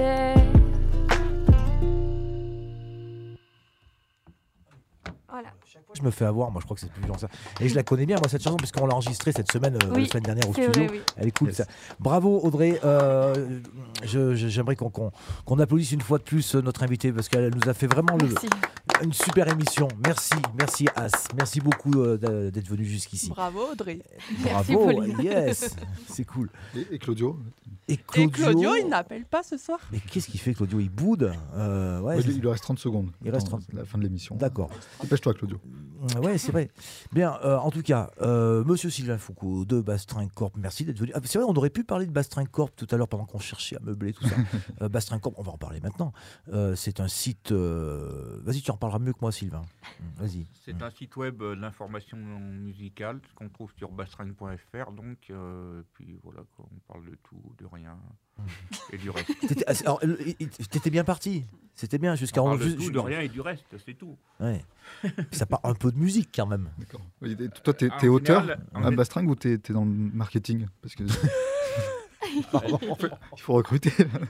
Voilà. Je me fais avoir, moi je crois que c'est plus genre ça. Et je la connais bien, moi, cette chanson, puisqu'on l'a enregistrée cette semaine, euh, Oui, la semaine dernière au c'est studio. vrai, oui. Elle est cool. Yes. Ça. Bravo Audrey. Euh, je- je- J'aimerais qu'on qu'on- qu'on applaudisse une fois de plus euh, notre invitée, parce qu'elle nous a fait vraiment le- Merci. une super émission. Merci, merci As. Merci beaucoup euh, d'a- d'être venu jusqu'ici. Bravo Audrey. Bravo, yes, c'est cool. Et, et Claudio Et Et Claudio, Claudio, il n'appelle pas ce soir. mais qu'est-ce qu'il fait Claudio? Il boude euh, ouais, Ouais, c'est- il, il lui reste trente secondes. Il reste Attends, trente. La fin de l'émission. D'accord. Dépêche-toi, Claudio. Ouais, c'est vrai. Bien, euh, en tout cas, euh, monsieur Sylvain Foucault de Bastring Corp, merci d'être venu. Ah, c'est vrai, on aurait pu parler de Bastring Corp tout à l'heure pendant qu'on cherchait à meubler tout ça. euh, Bastring Corp, on va en parler maintenant. Euh, c'est un site. euh, Vas-y, tu en parleras mieux que moi, Sylvain. Hum, Vas-y. C'est un site web euh, d'information musicale qu'on trouve sur bastring point f r. Donc, euh, puis voilà, quoi, on parle de tout, de rien et du reste. T'étais ah, c'est- alors, euh, t'étais bien parti. C'était bien jusqu'à. On parle de ju- tout, ju- de rien et du reste, c'est tout. Ouais. Ça parle un peu de musique quand même. D'accord. Oui, et toi, t'es En t'es auteur général, en à fait- Bastring ou t'es t'es dans le marketing? Parce que Pardon, en fait, il faut recruter.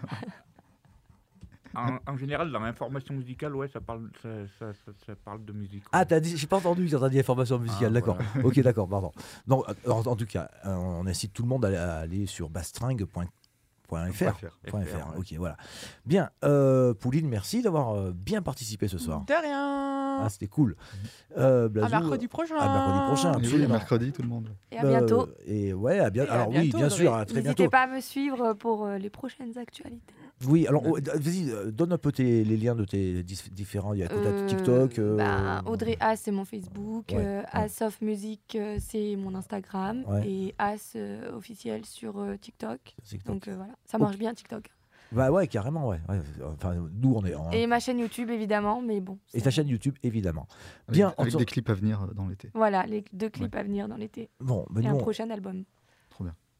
En, en général, dans l'information musicale, ouais, ça parle, ça, ça- ça- ça parle de musique. Ah, t'as dit, j'ai pas entendu, t'as dit information musicale, Ah, d'accord. voilà. Ok, d'accord, pardon. Non, euh, en, en tout cas, euh, on incite tout le monde à, aller- à aller sur bastring point f r. Point fr, ouais. Ok, voilà. Bien, euh, Pouline, merci d'avoir euh, bien participé ce soir. De rien. Ah, c'était cool. Euh, Blazou, À mercredi prochain. À mercredi prochain, Et oui, absolument. mercredi, tout le monde. Et à bientôt. Euh, et ouais, à bien, Et à alors oui, bientôt, bien sûr, Audrey. à très N'hésitez bientôt. pas à me suivre pour euh, les prochaines actualités. Oui, alors oh, vas-y, euh, donne un peu tes, les liens de tes dis- différents. Il y a quoi, t'as Euh, TikTok. euh, bah, Audrey As, c'est mon Facebook. Ouais, euh, ouais. As of Music, euh, c'est mon Instagram. Ouais. Et As euh, officiel sur euh, TikTok. TikTok. Donc euh, voilà, ça Ok. marche bien TikTok. Bah ouais, carrément, ouais. ouais. Enfin, nous, on est en. Et ma chaîne YouTube, évidemment, mais bon. Et ta chaîne YouTube, évidemment. Avec, Bien, avec on- des clips à venir dans l'été. Voilà, les deux clips à venir dans l'été. Bon, ben Et nous, un on- prochain album. Trop bien.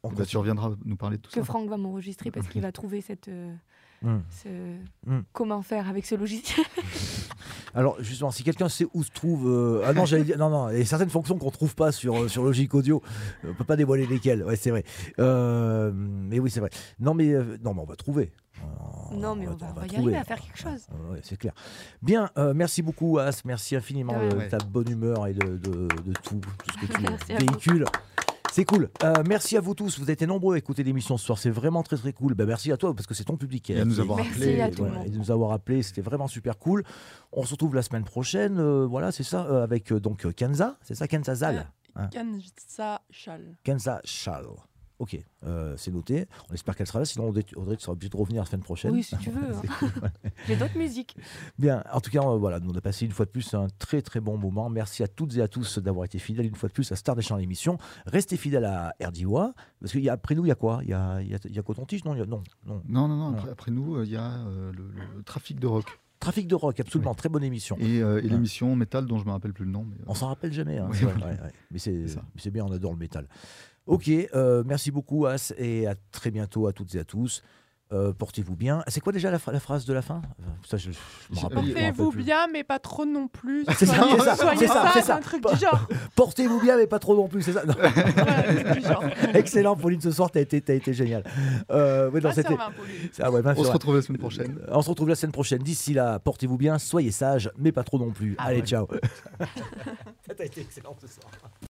On Bah, tu reviendras nous parler de tout que ça. Franck va m'enregistrer parce qu'il va trouver cette, euh, Mm. ce- Mm. comment faire avec ce logiciel. Alors justement, si quelqu'un sait où se trouve, euh, ah non, j'allais dire, non, non, il y a certaines fonctions qu'on trouve pas sur euh, sur Logic Audio. On peut pas dévoiler lesquelles. Ouais, c'est vrai. Euh, mais oui, c'est vrai. Non, mais euh, non, mais on va trouver. non, mais on va, on va y trouver. arriver à faire quelque chose. Ah, ouais, c'est clair. Bien, euh, merci beaucoup As, merci infiniment De de, rien. ta bonne humeur et de, de, de tout, tout ce que tu Merci à vous. véhicules. C'est cool. Euh, merci à vous tous. Vous êtes nombreux à écouter l'émission ce soir. C'est vraiment très très cool. Ben, merci à toi parce que c'est ton public. Et à nous avoir Merci appelés. à tout le Voilà, monde. et de nous avoir appelés, c'était vraiment super cool. On se retrouve la semaine prochaine, euh, voilà, c'est ça, euh, avec euh, donc euh, Kenza, c'est ça, Kenza Zal, hein, Kansa Chal. Kenza Chal. Ok, euh, c'est noté. On espère qu'elle sera là, sinon Audrey, Audrey, tu seras obligée de revenir la semaine prochaine. Oui, si tu veux. C'est hein. cool, ouais. J'ai d'autres musiques. Bien, en tout cas, euh, voilà, nous on a passé une fois de plus un très très bon moment. Merci à toutes et à tous d'avoir été fidèles une fois de plus à Star des Champs l'émission. Restez fidèles à R D O A, parce qu'après nous, il y a quoi Il y a, il y a, il y a Coton-Tige Non, il y a- non, non. Non, non, non. Non. Après, après nous, il y a euh, le, le trafic de rock. Trafic de rock, absolument, très bonne émission. Et, euh, et Ouais. l'émission métal dont je me rappelle plus le nom. Mais, euh, On s'en rappelle jamais, hein, Ouais, c'est vrai, ouais. ouais, ouais. Mais c'est C'est ça. mais c'est bien, on adore le métal. Ok, euh, merci beaucoup As et à très bientôt à toutes et à tous. Euh, Portez-vous bien. C'est quoi déjà la, fra- la phrase de la fin Ça, je, je me rappelle- je me rappelle Portez-vous plus. bien, mais pas trop non plus. Ah, c'est ça, Soyez- c'est ça, soyez c'est ça, sage, c'est ça. un truc du genre. Portez-vous bien, mais pas trop non plus, c'est ça. Non. Ouais, un truc du genre. Excellent, Pauline, ce soir, t'as été, t'as été génial. Euh, ouais, non, Ah, c'était- ça va, Pauline. Ah ouais, vingt On sur se vingt. retrouve la semaine prochaine. On se retrouve la semaine prochaine. D'ici là, portez-vous bien, soyez sages, mais pas trop non plus. Ah Allez, ouais. ciao. T'as été excellent ce soir.